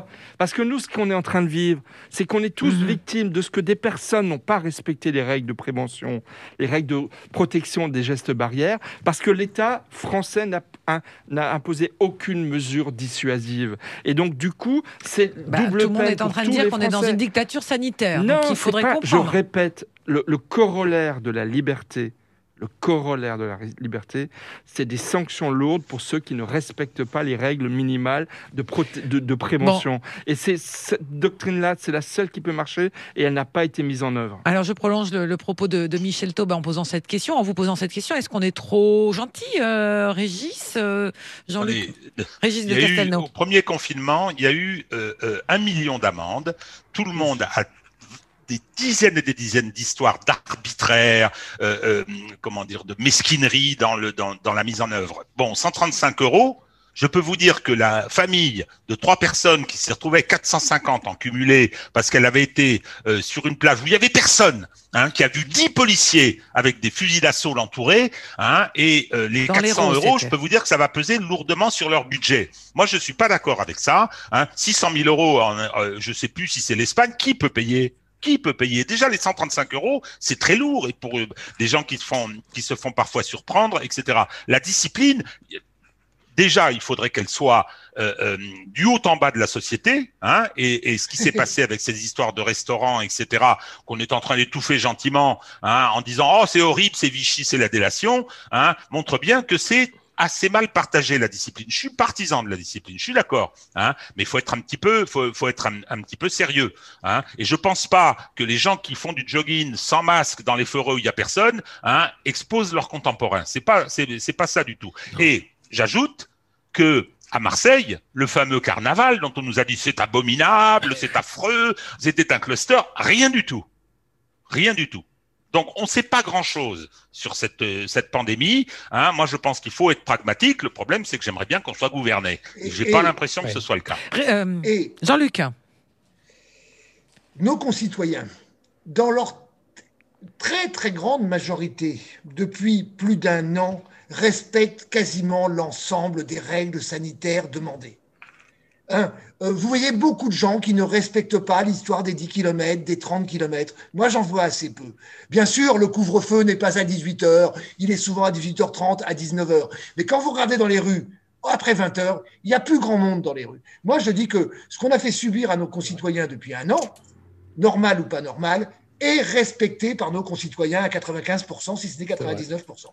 Speaker 5: Parce que nous, ce qu'on est en train de vivre, c'est qu'on est tous victimes de ce que des personnes n'ont pas respecté les règles de prévention, les règles de protection des gestes barrières, parce que l'État français n'a imposé aucune mesure dissuasive. Et donc, du coup, c'est double peine. Tout le monde
Speaker 2: est en train de dire qu'on est dans une dictature sanitaire.
Speaker 5: Non,
Speaker 2: donc il faudrait comprendre.
Speaker 5: Je répète, le corollaire de la liberté, c'est des sanctions lourdes pour ceux qui ne respectent pas les règles minimales de prévention. Bon. Et cette doctrine-là, c'est la seule qui peut marcher et elle n'a pas été mise en œuvre.
Speaker 2: Alors, je prolonge le propos de Michel Taube en vous posant cette question. Est-ce qu'on est trop gentil, Régis, Jean-Luc, Régis de Castelnau?
Speaker 3: Au premier confinement, il y a eu 1 million d'amendes. Tout le monde a des dizaines et des dizaines d'histoires d'arbitraire, de mesquinerie dans la mise en œuvre. Bon, 135 €, je peux vous dire que la famille de 3 personnes qui s'est retrouvée avec 450 en cumulé parce qu'elle avait été sur une plage où il y avait personne, qui a vu 10 policiers avec des fusils d'assaut l'entourer, et les 400 €, je peux vous dire que ça va peser lourdement sur leur budget. Moi, je suis pas d'accord avec ça. 600 000 €, je sais plus si c'est l'Espagne, qui peut payer? Qui peut payer? Déjà, les 135 €, c'est très lourd, et pour des gens qui se font parfois surprendre, etc. La discipline, déjà, il faudrait qu'elle soit du haut en bas de la société, et ce qui s'est passé avec ces histoires de restaurants, etc., qu'on est en train d'étouffer gentiment, en disant « Oh, c'est horrible, c'est Vichy, c'est la délation », montre bien que c'est assez mal partagé, la discipline. Je suis partisan de la discipline, je suis d'accord, mais il faut être un petit peu, faut être un petit peu sérieux, et je pense pas que les gens qui font du jogging sans masque dans les forêts où il y a personne, exposent leurs contemporains. C'est pas ça du tout. Non. Et j'ajoute que à Marseille, le fameux carnaval dont on nous a dit c'est abominable, c'est affreux, c'était un cluster, rien du tout. Donc, on ne sait pas grand-chose sur cette pandémie. Moi, je pense qu'il faut être pragmatique. Le problème, c'est que j'aimerais bien qu'on soit gouverné. Je n'ai pas l'impression que ce soit le cas.
Speaker 2: Jean-Luc.
Speaker 4: Nos concitoyens, dans leur très, très grande majorité, depuis plus d'1 an, respectent quasiment l'ensemble des règles sanitaires demandées. Vous voyez beaucoup de gens qui ne respectent pas l'histoire des 10 km, des 30 km. Moi, j'en vois assez peu. Bien sûr, le couvre-feu n'est pas à 18h, il est souvent à 18h30, à 19h. Mais quand vous regardez dans les rues, après 20h, il n'y a plus grand monde dans les rues. Moi, je dis que ce qu'on a fait subir à nos concitoyens depuis un an, normal ou pas normal, est respecté par nos concitoyens à 95%, si ce n'est 99%.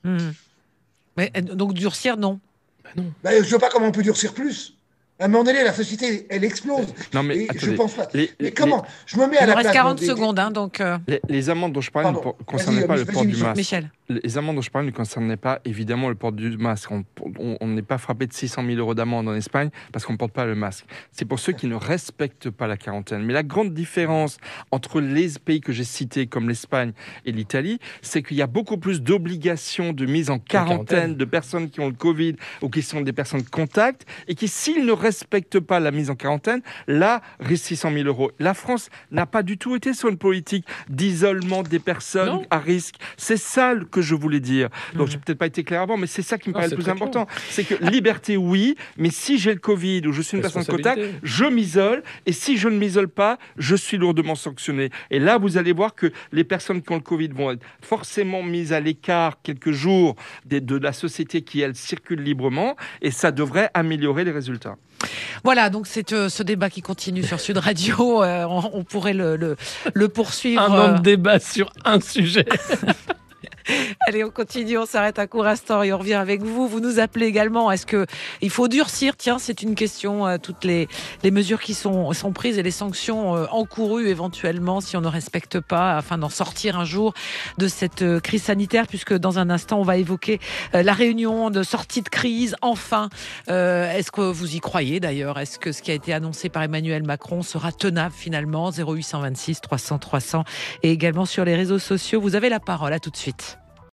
Speaker 2: Mais, donc durcir, non.
Speaker 4: Je ne vois pas comment on peut durcir plus. À un moment donné, la société, elle explose.
Speaker 5: Non, mais
Speaker 4: je pense pas. Mais comment je me mets à la place.
Speaker 2: Il nous reste 40 secondes, donc.
Speaker 5: Les amendes dont je parlais ne concernaient pas le port du masque.
Speaker 2: Michel.
Speaker 5: Les amendes dont je parlais ne concernaient pas évidemment le port du masque. On n'est pas frappé de 600 000 € d'amende en Espagne parce qu'on ne porte pas le masque. C'est pour ceux qui ne respectent pas la quarantaine. Mais la grande différence entre les pays que j'ai cités, comme l'Espagne et l'Italie, c'est qu'il y a beaucoup plus d'obligations de mise en quarantaine de personnes qui ont le Covid ou qui sont des personnes de contact et qui, s'ils ne respectent pas la mise en quarantaine, là, risquent 600 000 €. La France n'a pas du tout été sur une politique d'isolement des personnes à risque. C'est ça que je voulais dire. Donc, j'ai peut-être pas été clair avant, mais c'est ça qui me paraît le plus important. C'est que liberté, oui, mais si j'ai le Covid ou je suis une personne de contact, je m'isole. Et si je ne m'isole pas, je suis lourdement sanctionné. Et là, vous allez voir que les personnes qui ont le Covid vont être forcément mises à l'écart quelques jours de la société qui, elle, circule librement. Et ça devrait améliorer les résultats.
Speaker 2: Voilà, donc c'est ce débat qui continue sur Sud Radio. On pourrait le poursuivre.
Speaker 6: Un an de débat sur un sujet.
Speaker 2: Allez, on continue, on s'arrête un court instant et on revient avec vous. Vous nous appelez également. Est-ce qu'il faut durcir ? Tiens, c'est une question. Toutes les mesures qui sont prises et les sanctions encourues éventuellement si on ne respecte pas, afin d'en sortir un jour de cette crise sanitaire, puisque dans un instant, on va évoquer la réunion de sortie de crise. Enfin, est-ce que vous y croyez d'ailleurs ? Est-ce que ce qui a été annoncé par Emmanuel Macron sera tenable finalement ? 0826 300 300 et également sur les réseaux sociaux. Vous avez la parole. À tout de suite.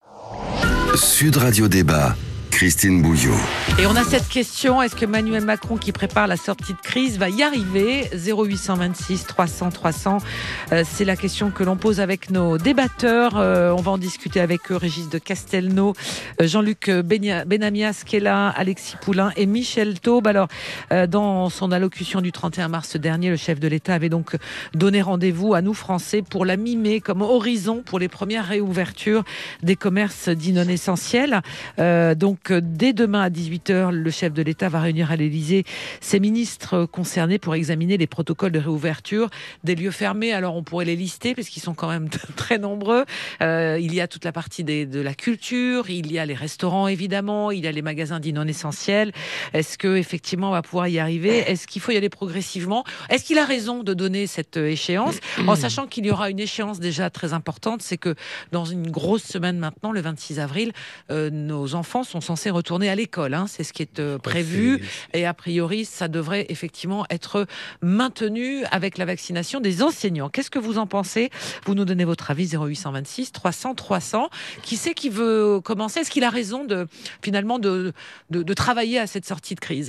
Speaker 1: Sud Radio Débat, Christine Bouillot.
Speaker 2: Et on a cette question, est-ce que Emmanuel Macron, qui prépare la sortie de crise, va y arriver ? 0826 300 300, c'est la question que l'on pose avec nos débatteurs. On va en discuter avec eux, Régis de Castelnau, Jean-Luc Benamias qui est là, Alexis Poulain et Michel Taube. Alors, dans son allocution du 31 mars dernier, le chef de l'État avait donc donné rendez-vous à nous Français pour la mi-mai comme horizon pour les premières réouvertures des commerces dits non essentiels. Donc, dès demain à 18h, le chef de l'État va réunir à l'Élysée ses ministres concernés pour examiner les protocoles de réouverture des lieux fermés. Alors, on pourrait les lister parce qu'ils sont quand même très nombreux. Il y a toute la partie de la culture, il y a les restaurants évidemment, il y a les magasins dits non essentiels. Est-ce qu'effectivement on va pouvoir y arriver ? Est-ce qu'il faut y aller progressivement ? Est-ce qu'il a raison de donner cette échéance, en sachant qu'il y aura une échéance déjà très importante, c'est que dans une grosse semaine maintenant, le 26 avril, nos enfants sont censés retourner à l'école, c'est ce qui est prévu, et a priori ça devrait effectivement être maintenu avec la vaccination des enseignants. Qu'est-ce que vous en pensez ? Vous nous donnez votre avis, 0826 300 300. Qui c'est qui veut commencer ? Est-ce qu'il a raison finalement de travailler à cette sortie de crise ?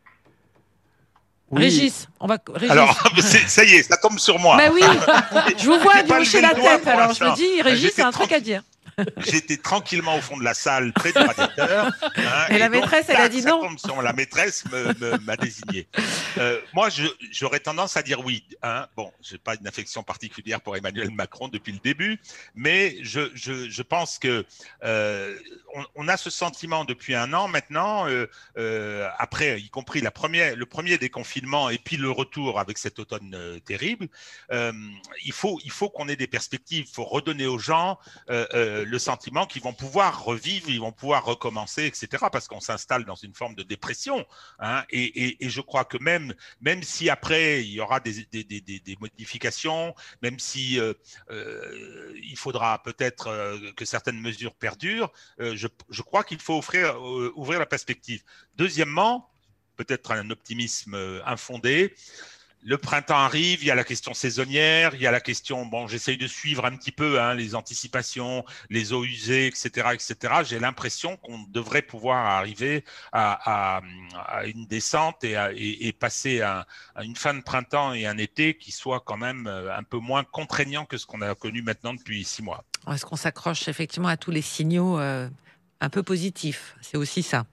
Speaker 2: Oui. Régis.
Speaker 3: Alors, ça y est, ça tombe sur moi.
Speaker 2: Mais oui, je vous vois bien hocher la tête, alors je me dis, Régis, c'est un truc à dire.
Speaker 3: J'étais tranquillement au fond de la salle, près du radiateur.
Speaker 2: Et la maîtresse, elle a dit non.
Speaker 3: La maîtresse m'a désigné. Moi, j'aurais tendance à dire oui. Bon, je n'ai pas une affection particulière pour Emmanuel Macron depuis le début, mais je pense que on a ce sentiment depuis un an maintenant, après, y compris le premier déconfinement et puis le retour avec cet automne terrible. Il faut qu'on ait des perspectives. Il faut redonner aux gens le sentiment qu'ils vont pouvoir revivre, ils vont pouvoir recommencer, etc. Parce qu'on s'installe dans une forme de dépression. Et je crois que même si après, il y aura des modifications, même si il faudra peut-être que certaines mesures perdurent, je crois qu'il faut ouvrir la perspective. Deuxièmement, peut-être un optimisme infondé. Le printemps arrive, il y a la question saisonnière, il y a la question, j'essaye de suivre un petit peu les anticipations, les eaux usées, etc., etc. J'ai l'impression qu'on devrait pouvoir arriver à une descente et passer à une fin de printemps et un été qui soit quand même un peu moins contraignant que ce qu'on a connu maintenant depuis 6 mois.
Speaker 2: Est-ce qu'on s'accroche effectivement à tous les signaux un peu positif. C'est aussi ça.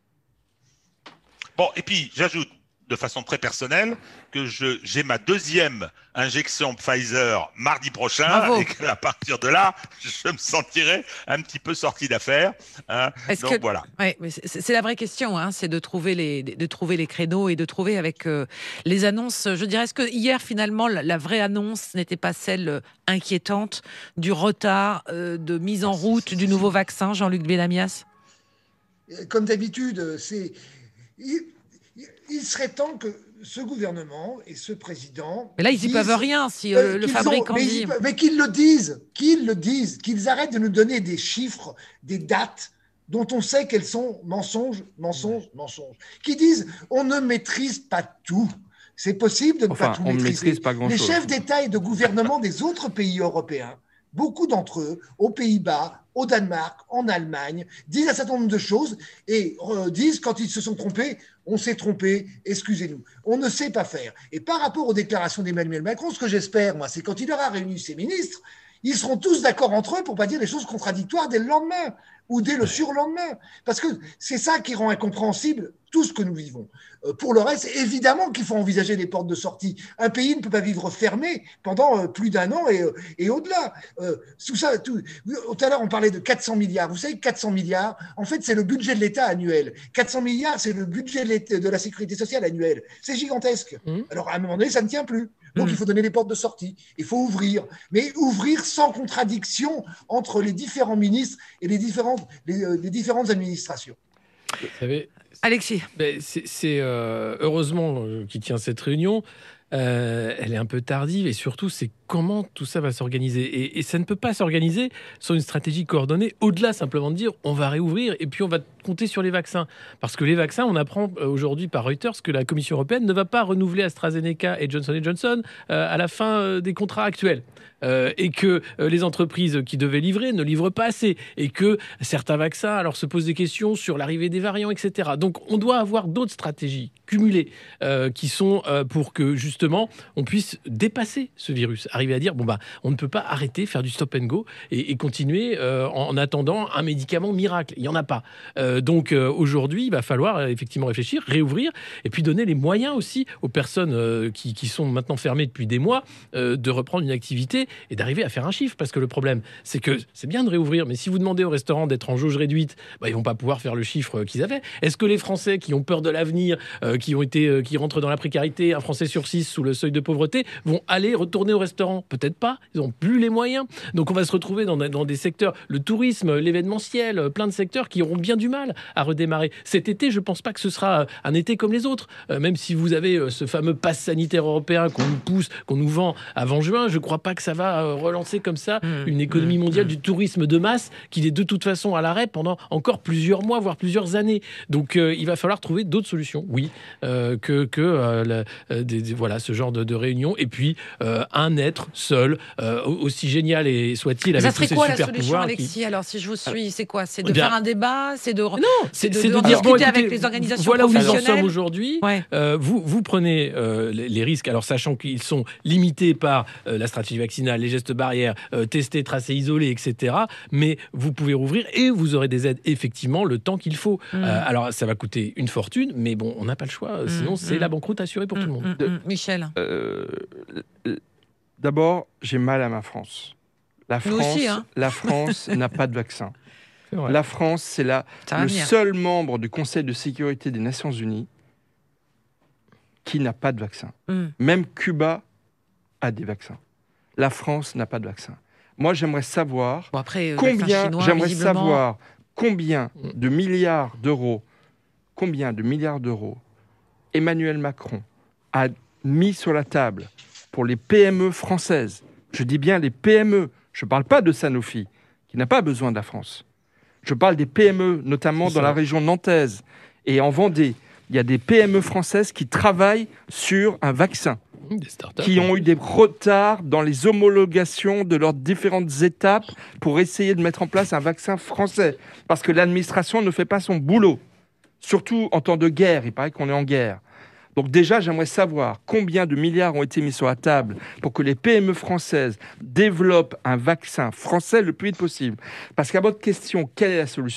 Speaker 3: Bon, et puis j'ajoute de façon très personnelle que j'ai ma 2e injection Pfizer mardi prochain.
Speaker 2: Bravo.
Speaker 3: Et qu'à partir de là, je me sentirai un petit peu sorti d'affaire. Hein. Donc voilà.
Speaker 2: Ouais, mais c'est la vraie question, hein, c'est de trouver les créneaux et de trouver avec les annonces. Je dirais, est-ce que hier finalement la vraie annonce n'était pas celle inquiétante du retard de mise en route du nouveau vaccin, Jean-Luc Benamias?
Speaker 4: Comme d'habitude, il serait temps que ce gouvernement et ce président...
Speaker 2: Mais là, ils n'y peuvent rien si le fabricant dit...
Speaker 4: Mais qu'ils le disent, qu'ils arrêtent de nous donner des chiffres, des dates dont on sait qu'elles sont mensonges. Qui disent, on ne maîtrise pas tout. C'est possible de ne pas tout maîtriser. Les chefs d'État et de gouvernement des autres pays européens, beaucoup d'entre eux, aux Pays-Bas, au Danemark, en Allemagne, disent un certain nombre de choses et disent, quand ils se sont trompés, on s'est trompé, excusez-nous. On ne sait pas faire. Et par rapport aux déclarations d'Emmanuel Macron, ce que j'espère, moi, c'est quand il aura réuni ses ministres, ils seront tous d'accord entre eux pour ne pas dire des choses contradictoires dès le lendemain ou dès le surlendemain. Parce que c'est ça qui rend incompréhensible tout ce que nous vivons. Pour le reste, évidemment qu'il faut envisager des portes de sortie. Un pays ne peut pas vivre fermé pendant plus d'1 an et au-delà. Tout à l'heure, on parlait de 400 milliards. Vous savez, 400 milliards, en fait, c'est le budget de l'État annuel. 400 milliards, c'est le budget de la sécurité sociale annuelle. C'est gigantesque. Alors, à un moment donné, ça ne tient plus. Donc, il faut donner des portes de sortie. Il faut ouvrir. Mais ouvrir sans contradiction entre les différents ministres et les différentes administrations.
Speaker 6: Vous savez,
Speaker 2: Alexis.
Speaker 6: C'est heureusement qu'il tient cette réunion. Elle est un peu tardive et surtout, c'est comment tout ça va s'organiser. Et ça ne peut pas s'organiser sans une stratégie coordonnée, au-delà simplement de dire on va réouvrir et puis on va compter sur les vaccins. Parce que les vaccins, on apprend aujourd'hui par Reuters que la Commission européenne ne va pas renouveler AstraZeneca et Johnson & Johnson à la fin des contrats actuels. Et que les entreprises qui devaient livrer ne livrent pas assez. Et que certains vaccins, alors se posent des questions sur l'arrivée des variants, etc. Donc on doit avoir d'autres stratégies cumulées qui sont pour que justement on puisse dépasser ce virus. Arriver à dire, on ne peut pas arrêter, faire du stop and go et continuer en attendant un médicament miracle. Il n'y en a pas. Donc aujourd'hui, il va falloir effectivement réfléchir, réouvrir et puis donner les moyens aussi aux personnes qui sont maintenant fermées depuis des mois de reprendre une activité et d'arriver à faire un chiffre. Parce que le problème, c'est que c'est bien de réouvrir, mais si vous demandez aux restaurants d'être en jauge réduite, ils vont pas pouvoir faire le chiffre qu'ils avaient. Est-ce que les Français qui ont peur de l'avenir, qui rentrent dans la précarité, un Français sur 6 sous le seuil de pauvreté, vont aller retourner au restaurant? Peut-être pas. Ils n'ont plus les moyens. Donc on va se retrouver dans des secteurs, le tourisme, l'événementiel, plein de secteurs qui auront bien du mal à redémarrer. Cet été, je pense pas que ce sera un été comme les autres. Même si vous avez ce fameux pass sanitaire européen qu'on nous pousse, qu'on nous vend avant juin, je crois pas que ça va relancer comme ça une économie mondiale du tourisme de masse qui est de toute façon à l'arrêt pendant encore plusieurs mois, voire plusieurs années. Donc il va falloir trouver d'autres solutions, oui, voilà, ce genre de réunion. Et puis un être seul, aussi génial et soit-il, avec tous ses super pouvoirs. Ça serait quoi la solution,
Speaker 2: Alexis? Alors si je vous suis, c'est quoi? C'est de faire un débat? C'est de
Speaker 6: dire
Speaker 2: discuter avec les organisations
Speaker 6: voilà
Speaker 2: professionnelles?
Speaker 6: Où nous en sommes aujourd'hui. Ouais. Vous prenez les risques, alors sachant qu'ils sont limités par la stratégie vaccinale, les gestes barrières, tester, tracer, isoler, etc. Mais vous pouvez rouvrir et vous aurez des aides effectivement le temps qu'il faut. Alors ça va coûter une fortune, mais bon, on n'a pas le choix. Sinon, c'est la banqueroute assurée pour tout le monde.
Speaker 2: Michel.
Speaker 5: D'abord, j'ai mal à ma France. La France n'a pas de vaccin. La France, c'est le seul membre du Conseil de sécurité des Nations Unies qui n'a pas de vaccin. Même Cuba a des vaccins. La France n'a pas de vaccin. Moi, j'aimerais savoir combien de milliards d'euros Emmanuel Macron a mis sur la table pour les PME françaises. Je dis bien les PME. Je ne parle pas de Sanofi, qui n'a pas besoin de la France. Je parle des PME, notamment dans la région nantaise et en Vendée. Il y a des PME françaises qui travaillent sur un vaccin, qui ont eu des retards dans les homologations de leurs différentes étapes pour essayer de mettre en place un vaccin français, parce que l'administration ne fait pas son boulot, surtout en temps de guerre. Il paraît qu'on est en guerre. Donc déjà, j'aimerais savoir combien de milliards ont été mis sur la table pour que les PME françaises développent un vaccin français le plus vite possible. Parce qu'à votre question, quelle est la solution ?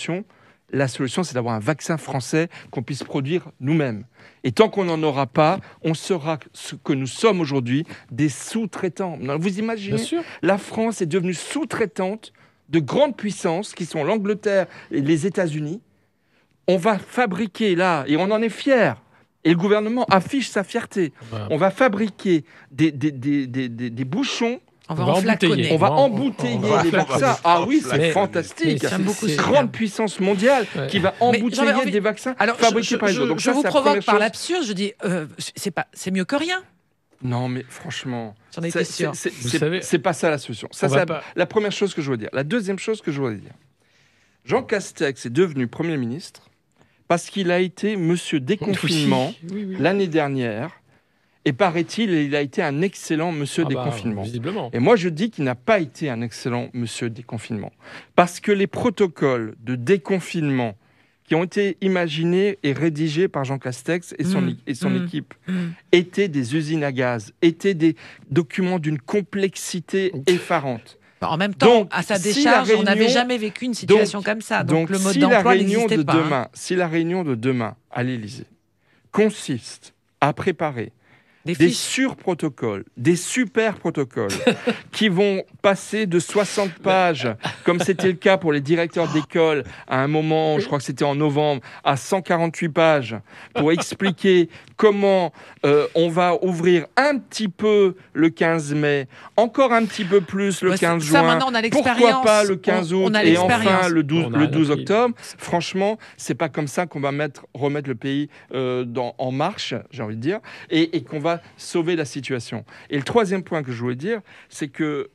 Speaker 5: La solution, c'est d'avoir un vaccin français qu'on puisse produire nous-mêmes. Et tant qu'on n'en aura pas, on sera ce que nous sommes aujourd'hui, des sous-traitants. Vous imaginez, la France est devenue sous-traitante de grandes puissances qui sont l'Angleterre et les États-Unis. On va fabriquer là, et on en est fiers, et le gouvernement affiche sa fierté, on va fabriquer des bouchons.
Speaker 2: On va embouteiller
Speaker 5: les vaccins. Ah oui, c'est fantastique. C'est grande puissance mondiale qui va embouteiller des vaccins fabriqués par les autres. Donc
Speaker 2: je vous provoque par l'absurde, je dis, c'est mieux que rien.
Speaker 5: Non, mais franchement,
Speaker 2: j'en étais sûr.
Speaker 5: C'est pas ça la solution. Ça, c'est la première chose que je voudrais dire. La deuxième chose que je voudrais dire, Jean Castex est devenu Premier ministre parce qu'il a été monsieur déconfinement l'année dernière. Et paraît-il, il a été un excellent monsieur déconfinement.
Speaker 6: Visiblement.
Speaker 5: Et moi, je dis qu'il n'a pas été un excellent monsieur déconfinement. Parce que les protocoles de déconfinement qui ont été imaginés et rédigés par Jean Castex et son équipe étaient des usines à gaz, étaient des documents d'une complexité effarante.
Speaker 2: En même temps, donc, à sa décharge, on n'avait jamais vécu une situation comme ça. Donc le mode d'emploi n'existait pas.
Speaker 5: Si la réunion de demain à l'Élysée consiste à préparer des surprotocoles, des super protocoles qui vont passer de 60 pages, comme c'était le cas pour les directeurs d'école à un moment, je crois que c'était en novembre, à 148 pages, pour expliquer comment on va ouvrir un petit peu le 15 mai, encore un petit peu plus le 15 juin, pourquoi pas le 15 août et enfin le 12 octobre. Franchement, c'est pas comme ça qu'on va remettre le pays en marche, j'ai envie de dire, et qu'on va sauver la situation. Et le troisième point que je voulais dire, c'est que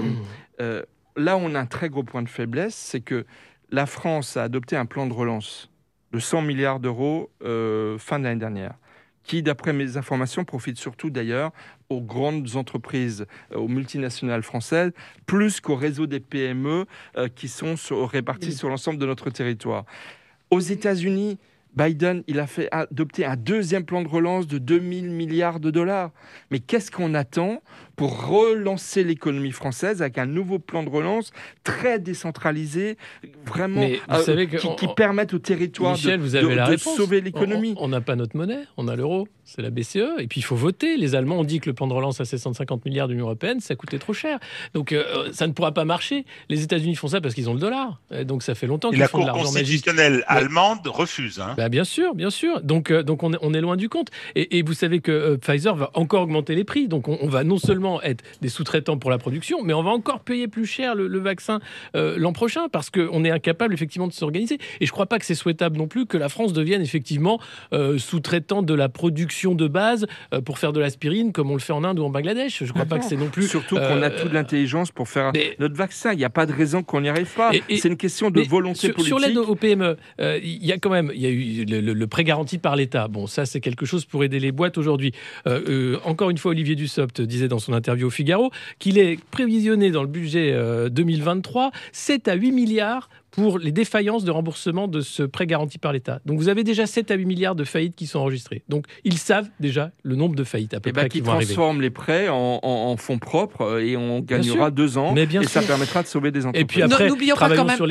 Speaker 5: là, on a un très gros point de faiblesse, c'est que la France a adopté un plan de relance de 100 milliards d'euros fin de l'année dernière, qui, d'après mes informations, profite surtout d'ailleurs aux grandes entreprises, aux multinationales françaises, plus qu'au réseau des PME qui sont répartis sur l'ensemble de notre territoire. Aux États-Unis, Biden, il a fait adopter un deuxième plan de relance de 2000 milliards de dollars. Mais qu'est-ce qu'on attend pour relancer l'économie française avec un nouveau plan de relance très décentralisé, vraiment qui permette au territoire de sauver l'économie?
Speaker 6: On n'a pas notre monnaie, on a l'euro, c'est la BCE. Et puis il faut voter. Les Allemands ont dit que le plan de relance à 750 milliards de l'Union européenne, ça coûtait trop cher. Donc ça ne pourra pas marcher. Les États-Unis font ça parce qu'ils ont le dollar. Donc ça fait longtemps qu'ils font de l'argent magique.
Speaker 3: La Cour constitutionnelle allemande refuse.
Speaker 6: Bien sûr. Donc on est loin du compte. Et vous savez que Pfizer va encore augmenter les prix. Donc on va non seulement être des sous-traitants pour la production, mais on va encore payer plus cher le vaccin l'an prochain parce qu'on est incapable effectivement de s'organiser. Et je ne crois pas que c'est souhaitable non plus que la France devienne effectivement sous-traitant de la production de base pour faire de l'aspirine comme on le fait en Inde ou en Bangladesh. Je ne crois pas que c'est non plus...
Speaker 5: Surtout qu'on a toute l'intelligence pour faire notre vaccin. Il n'y a pas de raison qu'on n'y arrive pas. C'est une question de volonté politique.
Speaker 6: Sur l'aide aux PME, il y a eu le prêt garanti par l'État. Bon, ça, c'est quelque chose pour aider les boîtes aujourd'hui. Encore une fois, Olivier Dussopt disait dans son interview au Figaro qu'il est prévisionné dans le budget 2023 7 à 8 milliards pour les défaillances de remboursement de ce prêt garanti par l'État. Donc vous avez déjà 7 à 8 milliards de faillites qui sont enregistrées. Donc ils savent déjà le nombre de faillites à peu près qui vont arriver.
Speaker 5: Ils transforment les prêts en fonds propres et on gagnera 2 ans et ça permettra de sauver des entreprises.
Speaker 6: Et puis après, n'oublions pas quand même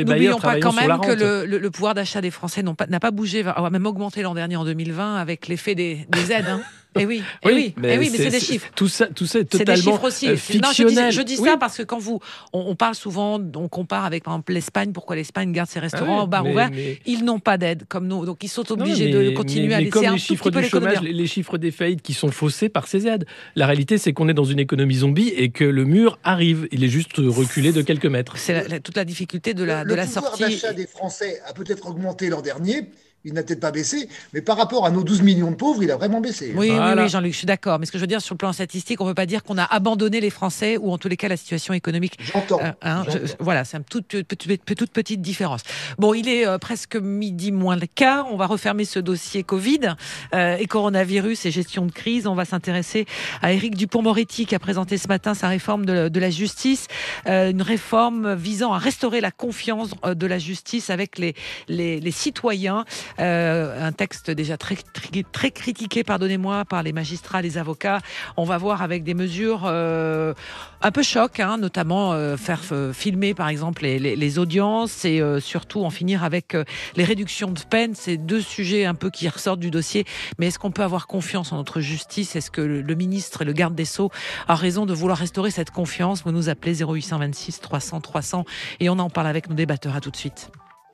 Speaker 2: que le pouvoir d'achat des Français n'a pas bougé, a même augmenté l'an dernier en 2020 avec l'effet des aides. Eh oui, mais c'est des chiffres.
Speaker 6: Tout ça est totalement fictionnel.
Speaker 2: Non, je dis ça parce que quand on parle souvent, on compare avec par exemple l'Espagne, pourquoi l'Espagne garde ses restaurants au bar ouvert, ils n'ont pas d'aide comme nous, donc ils sont obligés de continuer à laisser un tout petit peu l'économie.
Speaker 6: Les chiffres des faillites qui sont faussés par ces aides. La réalité, c'est qu'on est dans une économie zombie et que le mur arrive. Il est juste reculé de quelques mètres.
Speaker 2: C'est toute la difficulté de la sortie.
Speaker 4: Le pouvoir d'achat des Français a peut-être augmenté l'an dernier. Il n'a peut-être pas baissé, mais par rapport à nos 12 millions de pauvres, il a vraiment baissé.
Speaker 2: Oui, Jean-Luc, je suis d'accord. Mais ce que je veux dire, sur le plan statistique, on ne peut pas dire qu'on a abandonné les Français ou en tous les cas la situation économique.
Speaker 4: J'entends.
Speaker 2: Voilà, c'est une toute petite différence. Bon, il est presque midi moins le quart. On va refermer ce dossier Covid et coronavirus et gestion de crise. On va s'intéresser à Éric Dupond-Moretti qui a présenté ce matin sa réforme de la justice. Une réforme visant à restaurer la confiance de la justice avec les citoyens. Un texte déjà très critiqué, pardonnez-moi, par les magistrats, les avocats. On va voir avec des mesures un peu choc, notamment faire filmer par exemple les audiences et surtout en finir avec les réductions de peine. C'est deux sujets un peu qui ressortent du dossier. Mais est-ce qu'on peut avoir confiance en notre justice? Est-ce que le ministre et le garde des Sceaux a raison de vouloir restaurer cette confiance? Vous nous appelez 0826 300 300 et on en parle avec nos débatteurs. À tout de suite.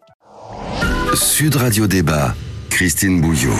Speaker 1: Sud Radio Débat, Christine Bouillot.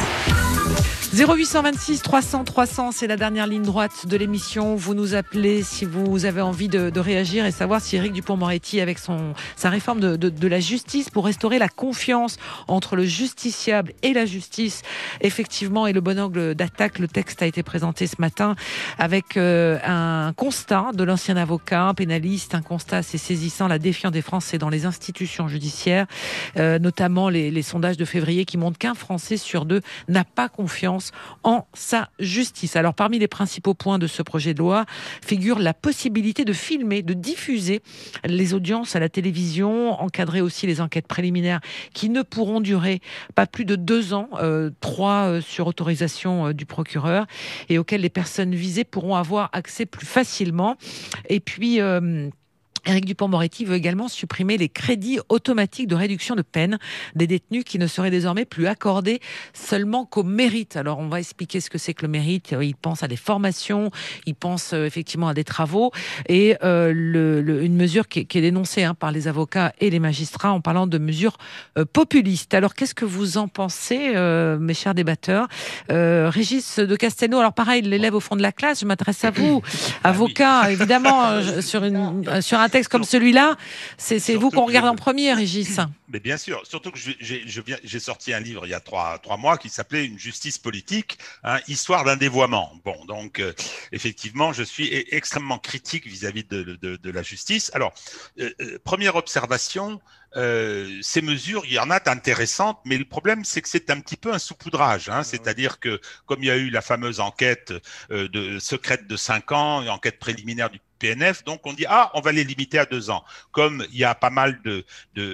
Speaker 2: 0826 300 300, c'est la dernière ligne droite de l'émission. Vous nous appelez si vous avez envie de réagir et savoir si Éric Dupond-Moretti, avec sa réforme de la justice pour restaurer la confiance entre le justiciable et la justice, effectivement, est le bon angle d'attaque. Le texte a été présenté ce matin avec un constat de l'ancien avocat pénaliste, un constat assez saisissant, la défiance des Français dans les institutions judiciaires, notamment les sondages de février qui montrent qu'un Français sur deux n'a pas confiance en sa justice. Alors, parmi les principaux points de ce projet de loi figure la possibilité de filmer, de diffuser les audiences à la télévision, encadrer aussi les enquêtes préliminaires qui ne pourront durer pas plus de 2 ans, 3 sur autorisation du procureur, et auxquelles les personnes visées pourront avoir accès plus facilement. Et puis Éric Dupond-Moretti veut également supprimer les crédits automatiques de réduction de peine des détenus qui ne seraient désormais plus accordés seulement qu'au mérite. Alors, on va expliquer ce que c'est que le mérite. Il pense à des formations, il pense effectivement à des travaux et une mesure qui est dénoncée par les avocats et les magistrats en parlant de mesures populistes. Alors, qu'est-ce que vous en pensez, mes chers débatteurs? Régis de Castelnau, alors pareil, l'élève au fond de la classe, je m'adresse à vous, avocat, évidemment, sur un texte comme celui-là, c'est vous qu'on regarde en premier, Régis.
Speaker 3: Mais bien sûr, surtout que j'ai sorti un livre il y a 3 mois qui s'appelait Une justice politique, histoire d'un dévoiement. Bon, donc effectivement, je suis extrêmement critique vis-à-vis de la justice. Alors, première observation, ces mesures, il y en a d'intéressantes, mais le problème, c'est que c'est un petit peu un saupoudrage. C'est-à-dire que, comme il y a eu la fameuse enquête secrète de 5 ans, enquête préliminaire du PNF, donc on dit on va les limiter à 2 ans. Comme il y a pas mal de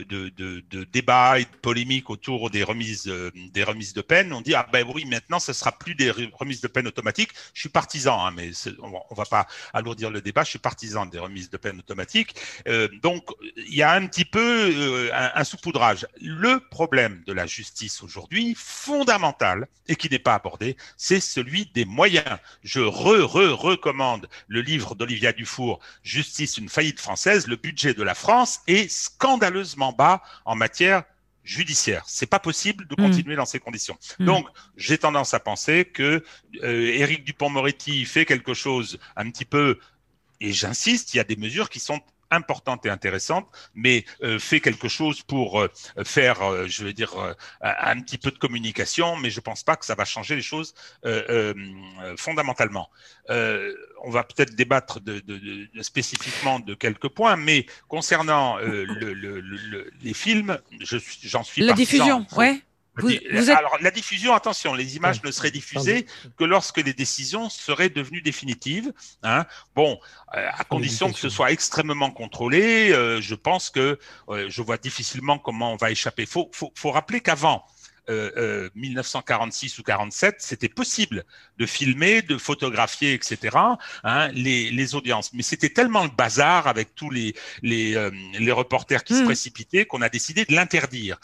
Speaker 3: débats et de polémiques autour des remises de peine, on dit oui, maintenant ce sera plus des remises de peine automatiques. Je suis partisan, mais on va pas alourdir le débat. Je suis partisan des remises de peine automatiques. Donc il y a un petit peu un saupoudrage. Le problème de la justice aujourd'hui, fondamental et qui n'est pas abordé, c'est celui des moyens. Je recommande le livre d'Olivia Dufour, Justice, une faillite française. Le budget de la France est scandaleusement bas en matière judiciaire. C'est pas possible de continuer dans ces conditions. Donc, j'ai tendance à penser que Éric Dupond-Moretti fait quelque chose un petit peu, et j'insiste, il y a des mesures qui sont importante et intéressante, mais fait quelque chose pour faire, je veux dire, un petit peu de communication, mais je pense pas que ça va changer les choses fondamentalement. On va peut-être débattre spécifiquement de quelques points, mais concernant les films, j'en suis
Speaker 2: la diffusion, ouais.
Speaker 3: Alors, la diffusion, attention, les images ne seraient diffusées que lorsque les décisions seraient devenues définitives. À condition que ce soit extrêmement contrôlé, je pense que je vois difficilement comment on va échapper. Faut rappeler qu'avant 1946 ou 47, c'était possible de filmer, de photographier, etc. Les audiences. Mais c'était tellement le bazar avec tous les reporters qui se précipitaient qu'on a décidé de l'interdire.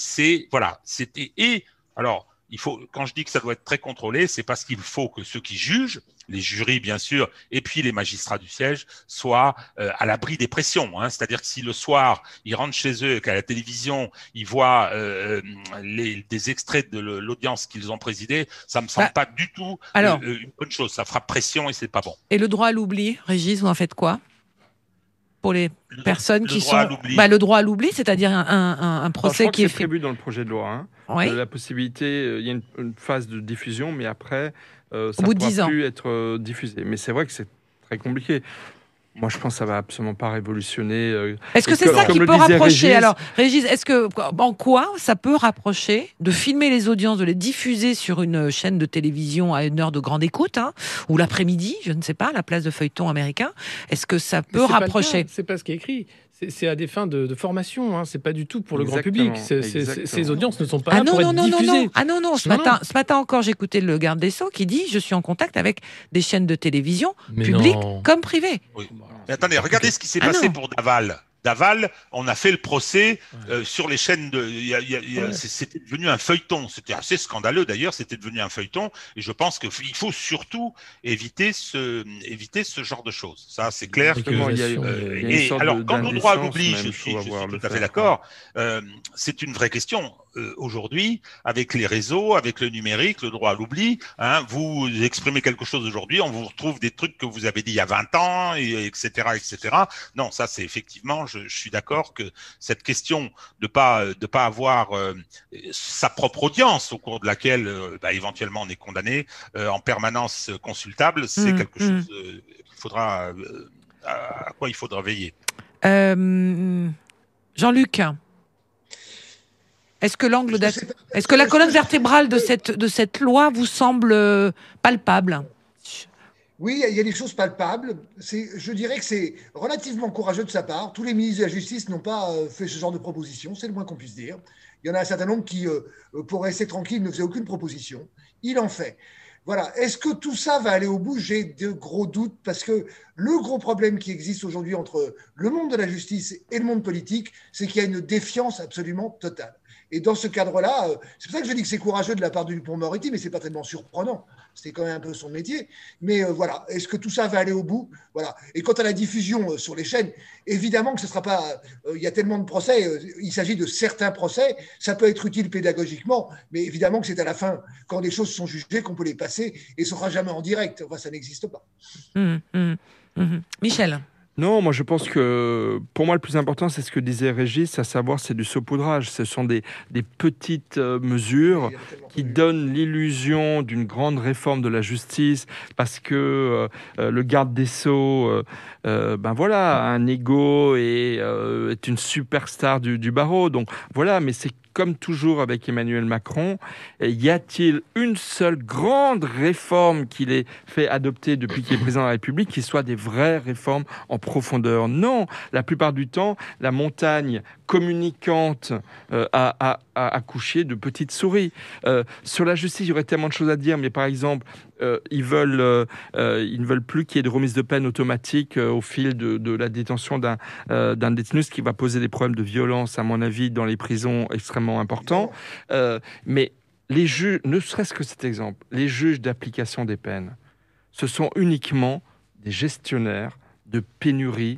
Speaker 3: Alors, quand je dis que ça doit être très contrôlé, c'est parce qu'il faut que ceux qui jugent, les jurys bien sûr, et puis les magistrats du siège, soient à l'abri des pressions. C'est-à-dire que si le soir, ils rentrent chez eux et qu'à la télévision, ils voient des extraits de l'audience qu'ils ont présidée, ça me semble pas du tout une bonne chose. Ça fera pression et c'est pas bon.
Speaker 2: Et le droit à l'oubli, Régis, vous en faites quoi pour les personnes qui sont... le droit à l'oubli, c'est-à-dire un procès qui est fait...
Speaker 5: prévu dans le projet de loi. La possibilité, il y a une phase de diffusion, mais après, ça ne pourra plus être diffusé. Mais c'est vrai que c'est très compliqué. Moi, je pense que ça va absolument pas révolutionner.
Speaker 2: Est-ce que c'est ça qui peut rapprocher? Alors, Régis, en quoi ça peut rapprocher de filmer les audiences, de les diffuser sur une chaîne de télévision à une heure de grande écoute, ou l'après-midi, je ne sais pas, à la place de feuilleton américain? Est-ce que ça peut rapprocher?
Speaker 6: C'est pas ce qui est écrit. c'est à des fins de formation, hein. C'est pas du tout pour le grand
Speaker 5: Exactement,
Speaker 6: public. Ces audiences ne sont pas
Speaker 2: Ah
Speaker 6: là
Speaker 2: non,
Speaker 6: pour
Speaker 2: non,
Speaker 6: être
Speaker 2: non, non,
Speaker 6: diffusées.
Speaker 2: non. Ah non, non. Ce matin encore, j'écoutais le garde des Sceaux qui dit « Je suis en contact avec des chaînes de télévision, publiques comme privées. »
Speaker 3: Oui. Mais attendez, regardez ce qui s'est passé pour Daval. Daval, on a fait le procès sur les chaînes c'était devenu un feuilleton. C'était assez scandaleux d'ailleurs, c'était devenu un feuilleton. Et je pense qu'il faut surtout éviter ce genre de choses. Ça, c'est clair. Alors, quant au droit à l'oubli, je suis tout à fait d'accord. C'est une vraie question. Aujourd'hui, avec les réseaux, avec le numérique, le droit à l'oubli, vous exprimez quelque chose aujourd'hui, on vous retrouve des trucs que vous avez dit il y a 20 ans, etc., etc. Non, ça c'est effectivement, je suis d'accord que cette question de pas avoir sa propre audience au cours de laquelle éventuellement on est condamné en permanence consultable, c'est quelque chose à quoi il faudra veiller.
Speaker 2: Jean-Luc, est-ce que la colonne vertébrale de cette loi vous semble palpable ?
Speaker 4: Oui, il y a des choses palpables. Je dirais que c'est relativement courageux de sa part. Tous les ministres de la Justice n'ont pas fait ce genre de proposition, c'est le moins qu'on puisse dire. Il y en a un certain nombre qui, pour rester tranquille, ne faisaient aucune proposition. Il en fait. Voilà. Est-ce que tout ça va aller au bout ? J'ai de gros doutes parce que le gros problème qui existe aujourd'hui entre le monde de la justice et le monde politique, c'est qu'il y a une défiance absolument totale. Et dans ce cadre-là, c'est pour ça que je dis que c'est courageux de la part du Dupond-Moretti, mais c'est pas tellement surprenant. C'était quand même un peu son métier. Mais voilà, est-ce que tout ça va aller au bout ? Voilà. Et quant à la diffusion sur les chaînes, évidemment que ce sera pas. Il y a tellement de procès. Il s'agit de certains procès. Ça peut être utile pédagogiquement, mais évidemment que c'est à la fin, quand des choses sont jugées, qu'on peut les passer et ce sera jamais en direct. Enfin, ça n'existe pas.
Speaker 2: Michel.
Speaker 5: Non, moi je pense que pour moi le plus important c'est ce que disait Régis, à savoir c'est du saupoudrage. Ce sont des petites mesures qui donnent l'illusion d'une grande réforme de la justice parce que le garde des Sceaux a un ego et est une superstar du barreau. Donc voilà, mais c'est comme toujours avec Emmanuel Macron, y a-t-il une seule grande réforme qu'il ait fait adopter depuis qu'il est président de la République, qui soit des vraies réformes en profondeur ? Non, la plupart du temps, la montagne communicante a accouché de petites souris. Sur la justice, il y aurait tellement de choses à dire, mais par exemple, ils ne veulent plus qu'il y ait de remise de peine automatique au fil de la détention d'un détenu, ce qui va poser des problèmes de violence, à mon avis, dans les prisons extrêmement importants. Mais les juges, ne serait-ce que cet exemple, les juges d'application des peines, ce sont uniquement des gestionnaires de pénurie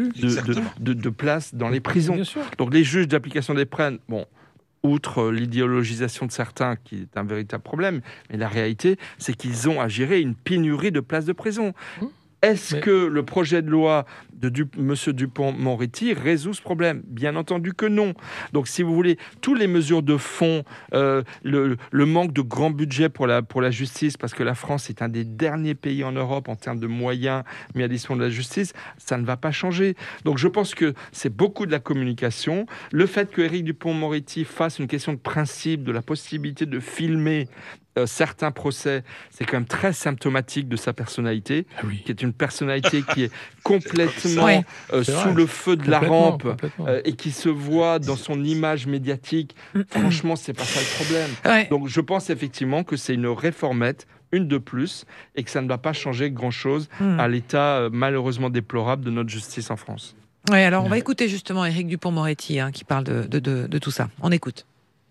Speaker 5: de places dans les prisons. Donc les juges d'application des peines, outre l'idéologisation de certains, qui est un véritable problème, mais la réalité, c'est qu'ils ont à gérer une pénurie de places de prison. Est-ce que le projet de loi de M. Dupond-Moretti résout ce problème ? Bien entendu que non. Donc, si vous voulez, toutes les mesures de fond, le manque de grand budget pour la justice, parce que la France est un des derniers pays en Europe en termes de moyens mis à disposition de la justice, ça ne va pas changer. Donc, je pense que c'est beaucoup de la communication. Le fait que Éric Dupond-Moretti fasse une question de principe, de la possibilité de filmer certains procès, c'est quand même très symptomatique de sa personnalité, qui est une personnalité qui est complètement sous le feu de la rampe et qui se voit dans son image médiatique. Franchement, c'est pas ça le problème. Donc, je pense effectivement que c'est une réformette, une de plus, et que ça ne va pas changer grand-chose à l'état malheureusement déplorable de notre justice en France.
Speaker 2: Oui, alors on va écouter justement Éric Dupond-Moretti qui parle de tout ça. On écoute.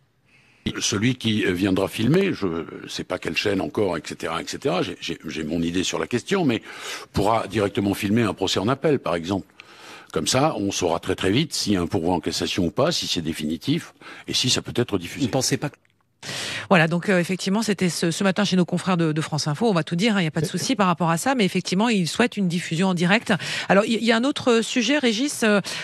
Speaker 8: Celui qui viendra filmer, je ne sais pas quelle chaîne encore, etc., j'ai mon idée sur la question, mais pourra directement filmer un procès en appel, par exemple. Comme ça, on saura très très vite s'il y a un pourvoi en cassation ou pas, si c'est définitif, et si ça peut être diffusé.
Speaker 9: Vous ne pensez pas
Speaker 2: Voilà, donc effectivement, c'était ce matin chez nos confrères de France Info. On va tout dire, il n'y a pas de souci par rapport à ça, mais effectivement, ils souhaitent une diffusion en direct. Alors, il y a un autre sujet, Régis,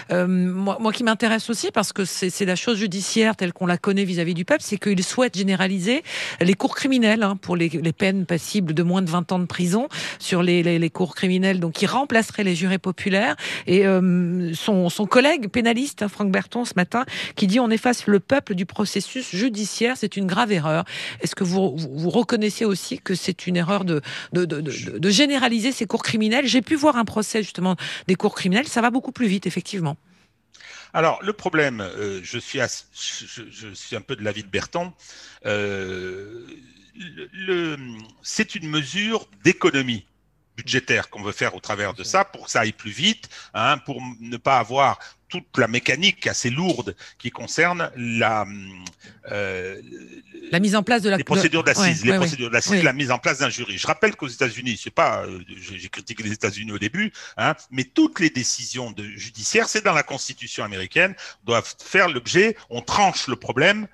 Speaker 2: moi qui m'intéresse aussi, parce que c'est la chose judiciaire telle qu'on la connaît vis-à-vis du peuple, c'est qu'ils souhaitent généraliser les cours criminels pour les peines passibles de moins de 20 ans de prison sur les cours criminels, donc qui remplaceraient les jurés populaires. Et son collègue pénaliste, Franck Berton, ce matin, qui dit « On efface le peuple du processus judiciaire, c'est une grave erreur ». Est-ce que vous reconnaissez aussi que c'est une erreur de généraliser ces cours criminels ? J'ai pu voir un procès justement des cours criminels, ça va beaucoup plus vite, effectivement.
Speaker 3: Alors, le problème, je suis un peu de l'avis de Berton, c'est une mesure d'économie budgétaire qu'on veut faire au travers de ça pour que ça aille plus vite, pour ne pas avoir toute la mécanique assez lourde qui concerne la
Speaker 2: mise en place de
Speaker 3: les procédures d'assises, la mise en place d'un jury. Je rappelle qu'aux États-Unis, c'est pas, j'ai critiqué les États-Unis au début, mais toutes les décisions judiciaires, c'est dans la Constitution américaine, doivent faire l'objet, on tranche le problème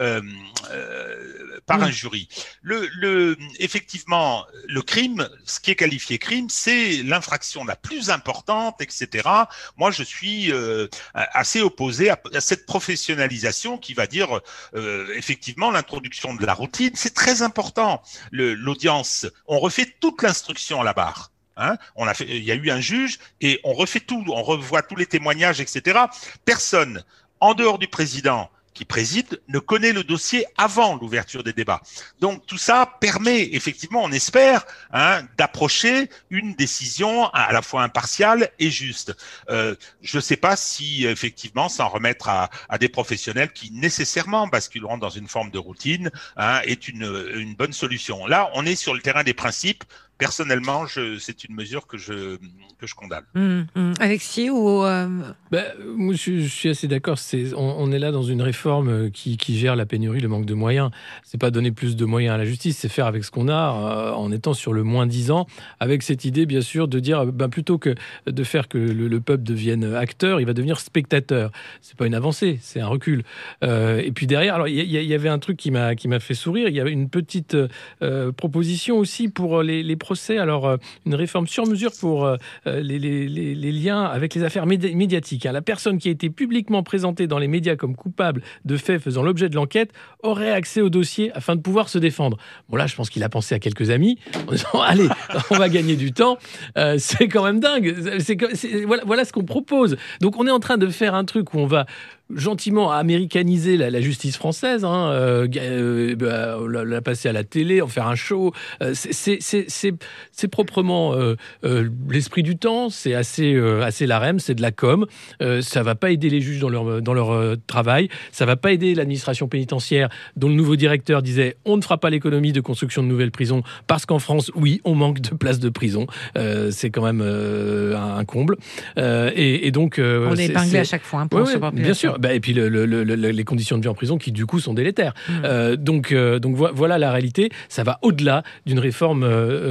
Speaker 3: par un jury. Effectivement, le crime, ce qui est qualifié crime, c'est l'infraction la plus importante, etc. Moi, je suis assez opposé à cette professionnalisation qui va dire, effectivement, l'introduction de la routine, c'est très important. L'audience, on refait toute l'instruction à la barre. Il y a eu un juge et on refait tout, on revoit tous les témoignages, etc. Personne, en dehors du président, qui préside, ne connaît le dossier avant l'ouverture des débats. Donc tout ça permet effectivement, on espère, d'approcher une décision à la fois impartiale et juste. Je ne sais pas si effectivement s'en remettre à des professionnels qui nécessairement basculeront dans une forme de routine est une bonne solution. Là, on est sur le terrain des principes. Personnellement, c'est une mesure que je condamne.
Speaker 2: Alexis ou
Speaker 6: moi, je suis assez d'accord. On est là dans une réforme qui gère la pénurie, le manque de moyens. C'est pas donner plus de moyens à la justice, c'est faire avec ce qu'on a en étant sur le moins 10 ans, avec cette idée, bien sûr, de dire plutôt que de faire que le peuple devienne acteur, il va devenir spectateur. C'est pas une avancée, c'est un recul. Et puis derrière, alors il y avait un truc qui m'a fait sourire. Il y avait une petite proposition aussi pour les procès. Alors une réforme sur mesure pour les liens avec les affaires médiatiques. La personne qui a été publiquement présentée dans les médias comme coupable de faits faisant l'objet de l'enquête aurait accès au dossier afin de pouvoir se défendre. Bon, là, je pense qu'il a pensé à quelques amis en disant allez, on va gagner du temps. C'est quand même dingue. Voilà ce qu'on propose. Donc, on est en train de faire un truc où on va gentiment américaniser la justice française, la passer à la télé, en faire un show. C'est proprement l'esprit du temps, c'est assez LREM, c'est de la com. Ça va pas aider les juges dans leur travail, ça va pas aider l'administration pénitentiaire dont le nouveau directeur disait on ne fera pas l'économie de construction de nouvelles prisons parce qu'en France, oui, on manque de places de prison. C'est quand même un comble. Et donc
Speaker 2: on est épinglé à chaque fois pour se porter.
Speaker 6: Bien sûr. Et puis les conditions de vie en prison qui du coup sont délétères. Donc voilà la réalité. Ça va au-delà d'une réforme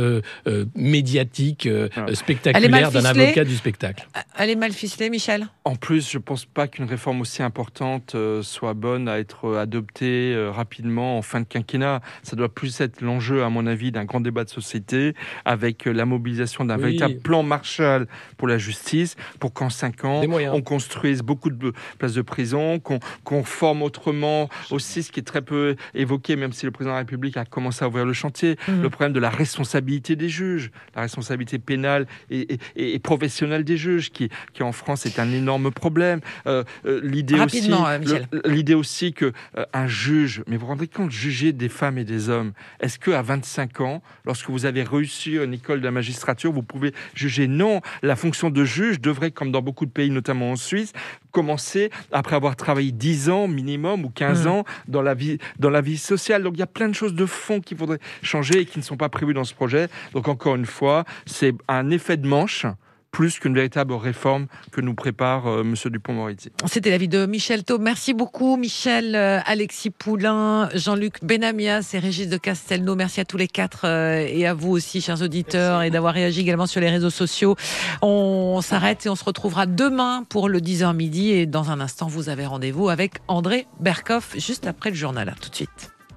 Speaker 6: médiatique, spectaculaire d'un avocat du spectacle.
Speaker 2: Elle est mal ficelée, Michel.
Speaker 5: En plus, je ne pense pas qu'une réforme aussi importante soit bonne à être adoptée rapidement en fin de quinquennat. Ça doit plus être l'enjeu, à mon avis, d'un grand débat de société avec la mobilisation d'un véritable plan Marshall pour la justice, pour qu'en 5 ans, on construise beaucoup de places de prison, qu'on forme autrement aussi, ce qui est très peu évoqué, même si le président de la République a commencé à ouvrir le chantier, le problème de la responsabilité des juges, la responsabilité pénale et professionnelle des juges, qui en France est un énorme problème. L'idée aussi que un juge, mais vous vous rendez compte, juger des femmes et des hommes, est-ce qu'à 25 ans, lorsque vous avez réussi une école de la magistrature, vous pouvez juger? Non, la fonction de juge devrait, comme dans beaucoup de pays, notamment en Suisse, commencer après avoir travaillé 10 ans minimum ou 15 ans dans la vie sociale. Donc il y a plein de choses de fond qu'il faudrait changer et qui ne sont pas prévues dans ce projet. Donc encore une fois, c'est un effet de manche plus qu'une véritable réforme que nous prépare M. Dupond-Moretti.
Speaker 2: C'était l'avis de Michel Taube. Merci beaucoup Michel, Alexis Poulain, Jean-Luc Benamias et Régis de Castelnau. Merci à tous les quatre et à vous aussi, chers auditeurs, et d'avoir réagi également sur les réseaux sociaux. On s'arrête et on se retrouvera demain pour le 10h midi. Et dans un instant, vous avez rendez-vous avec André Berkoff juste après le journal. À tout de suite.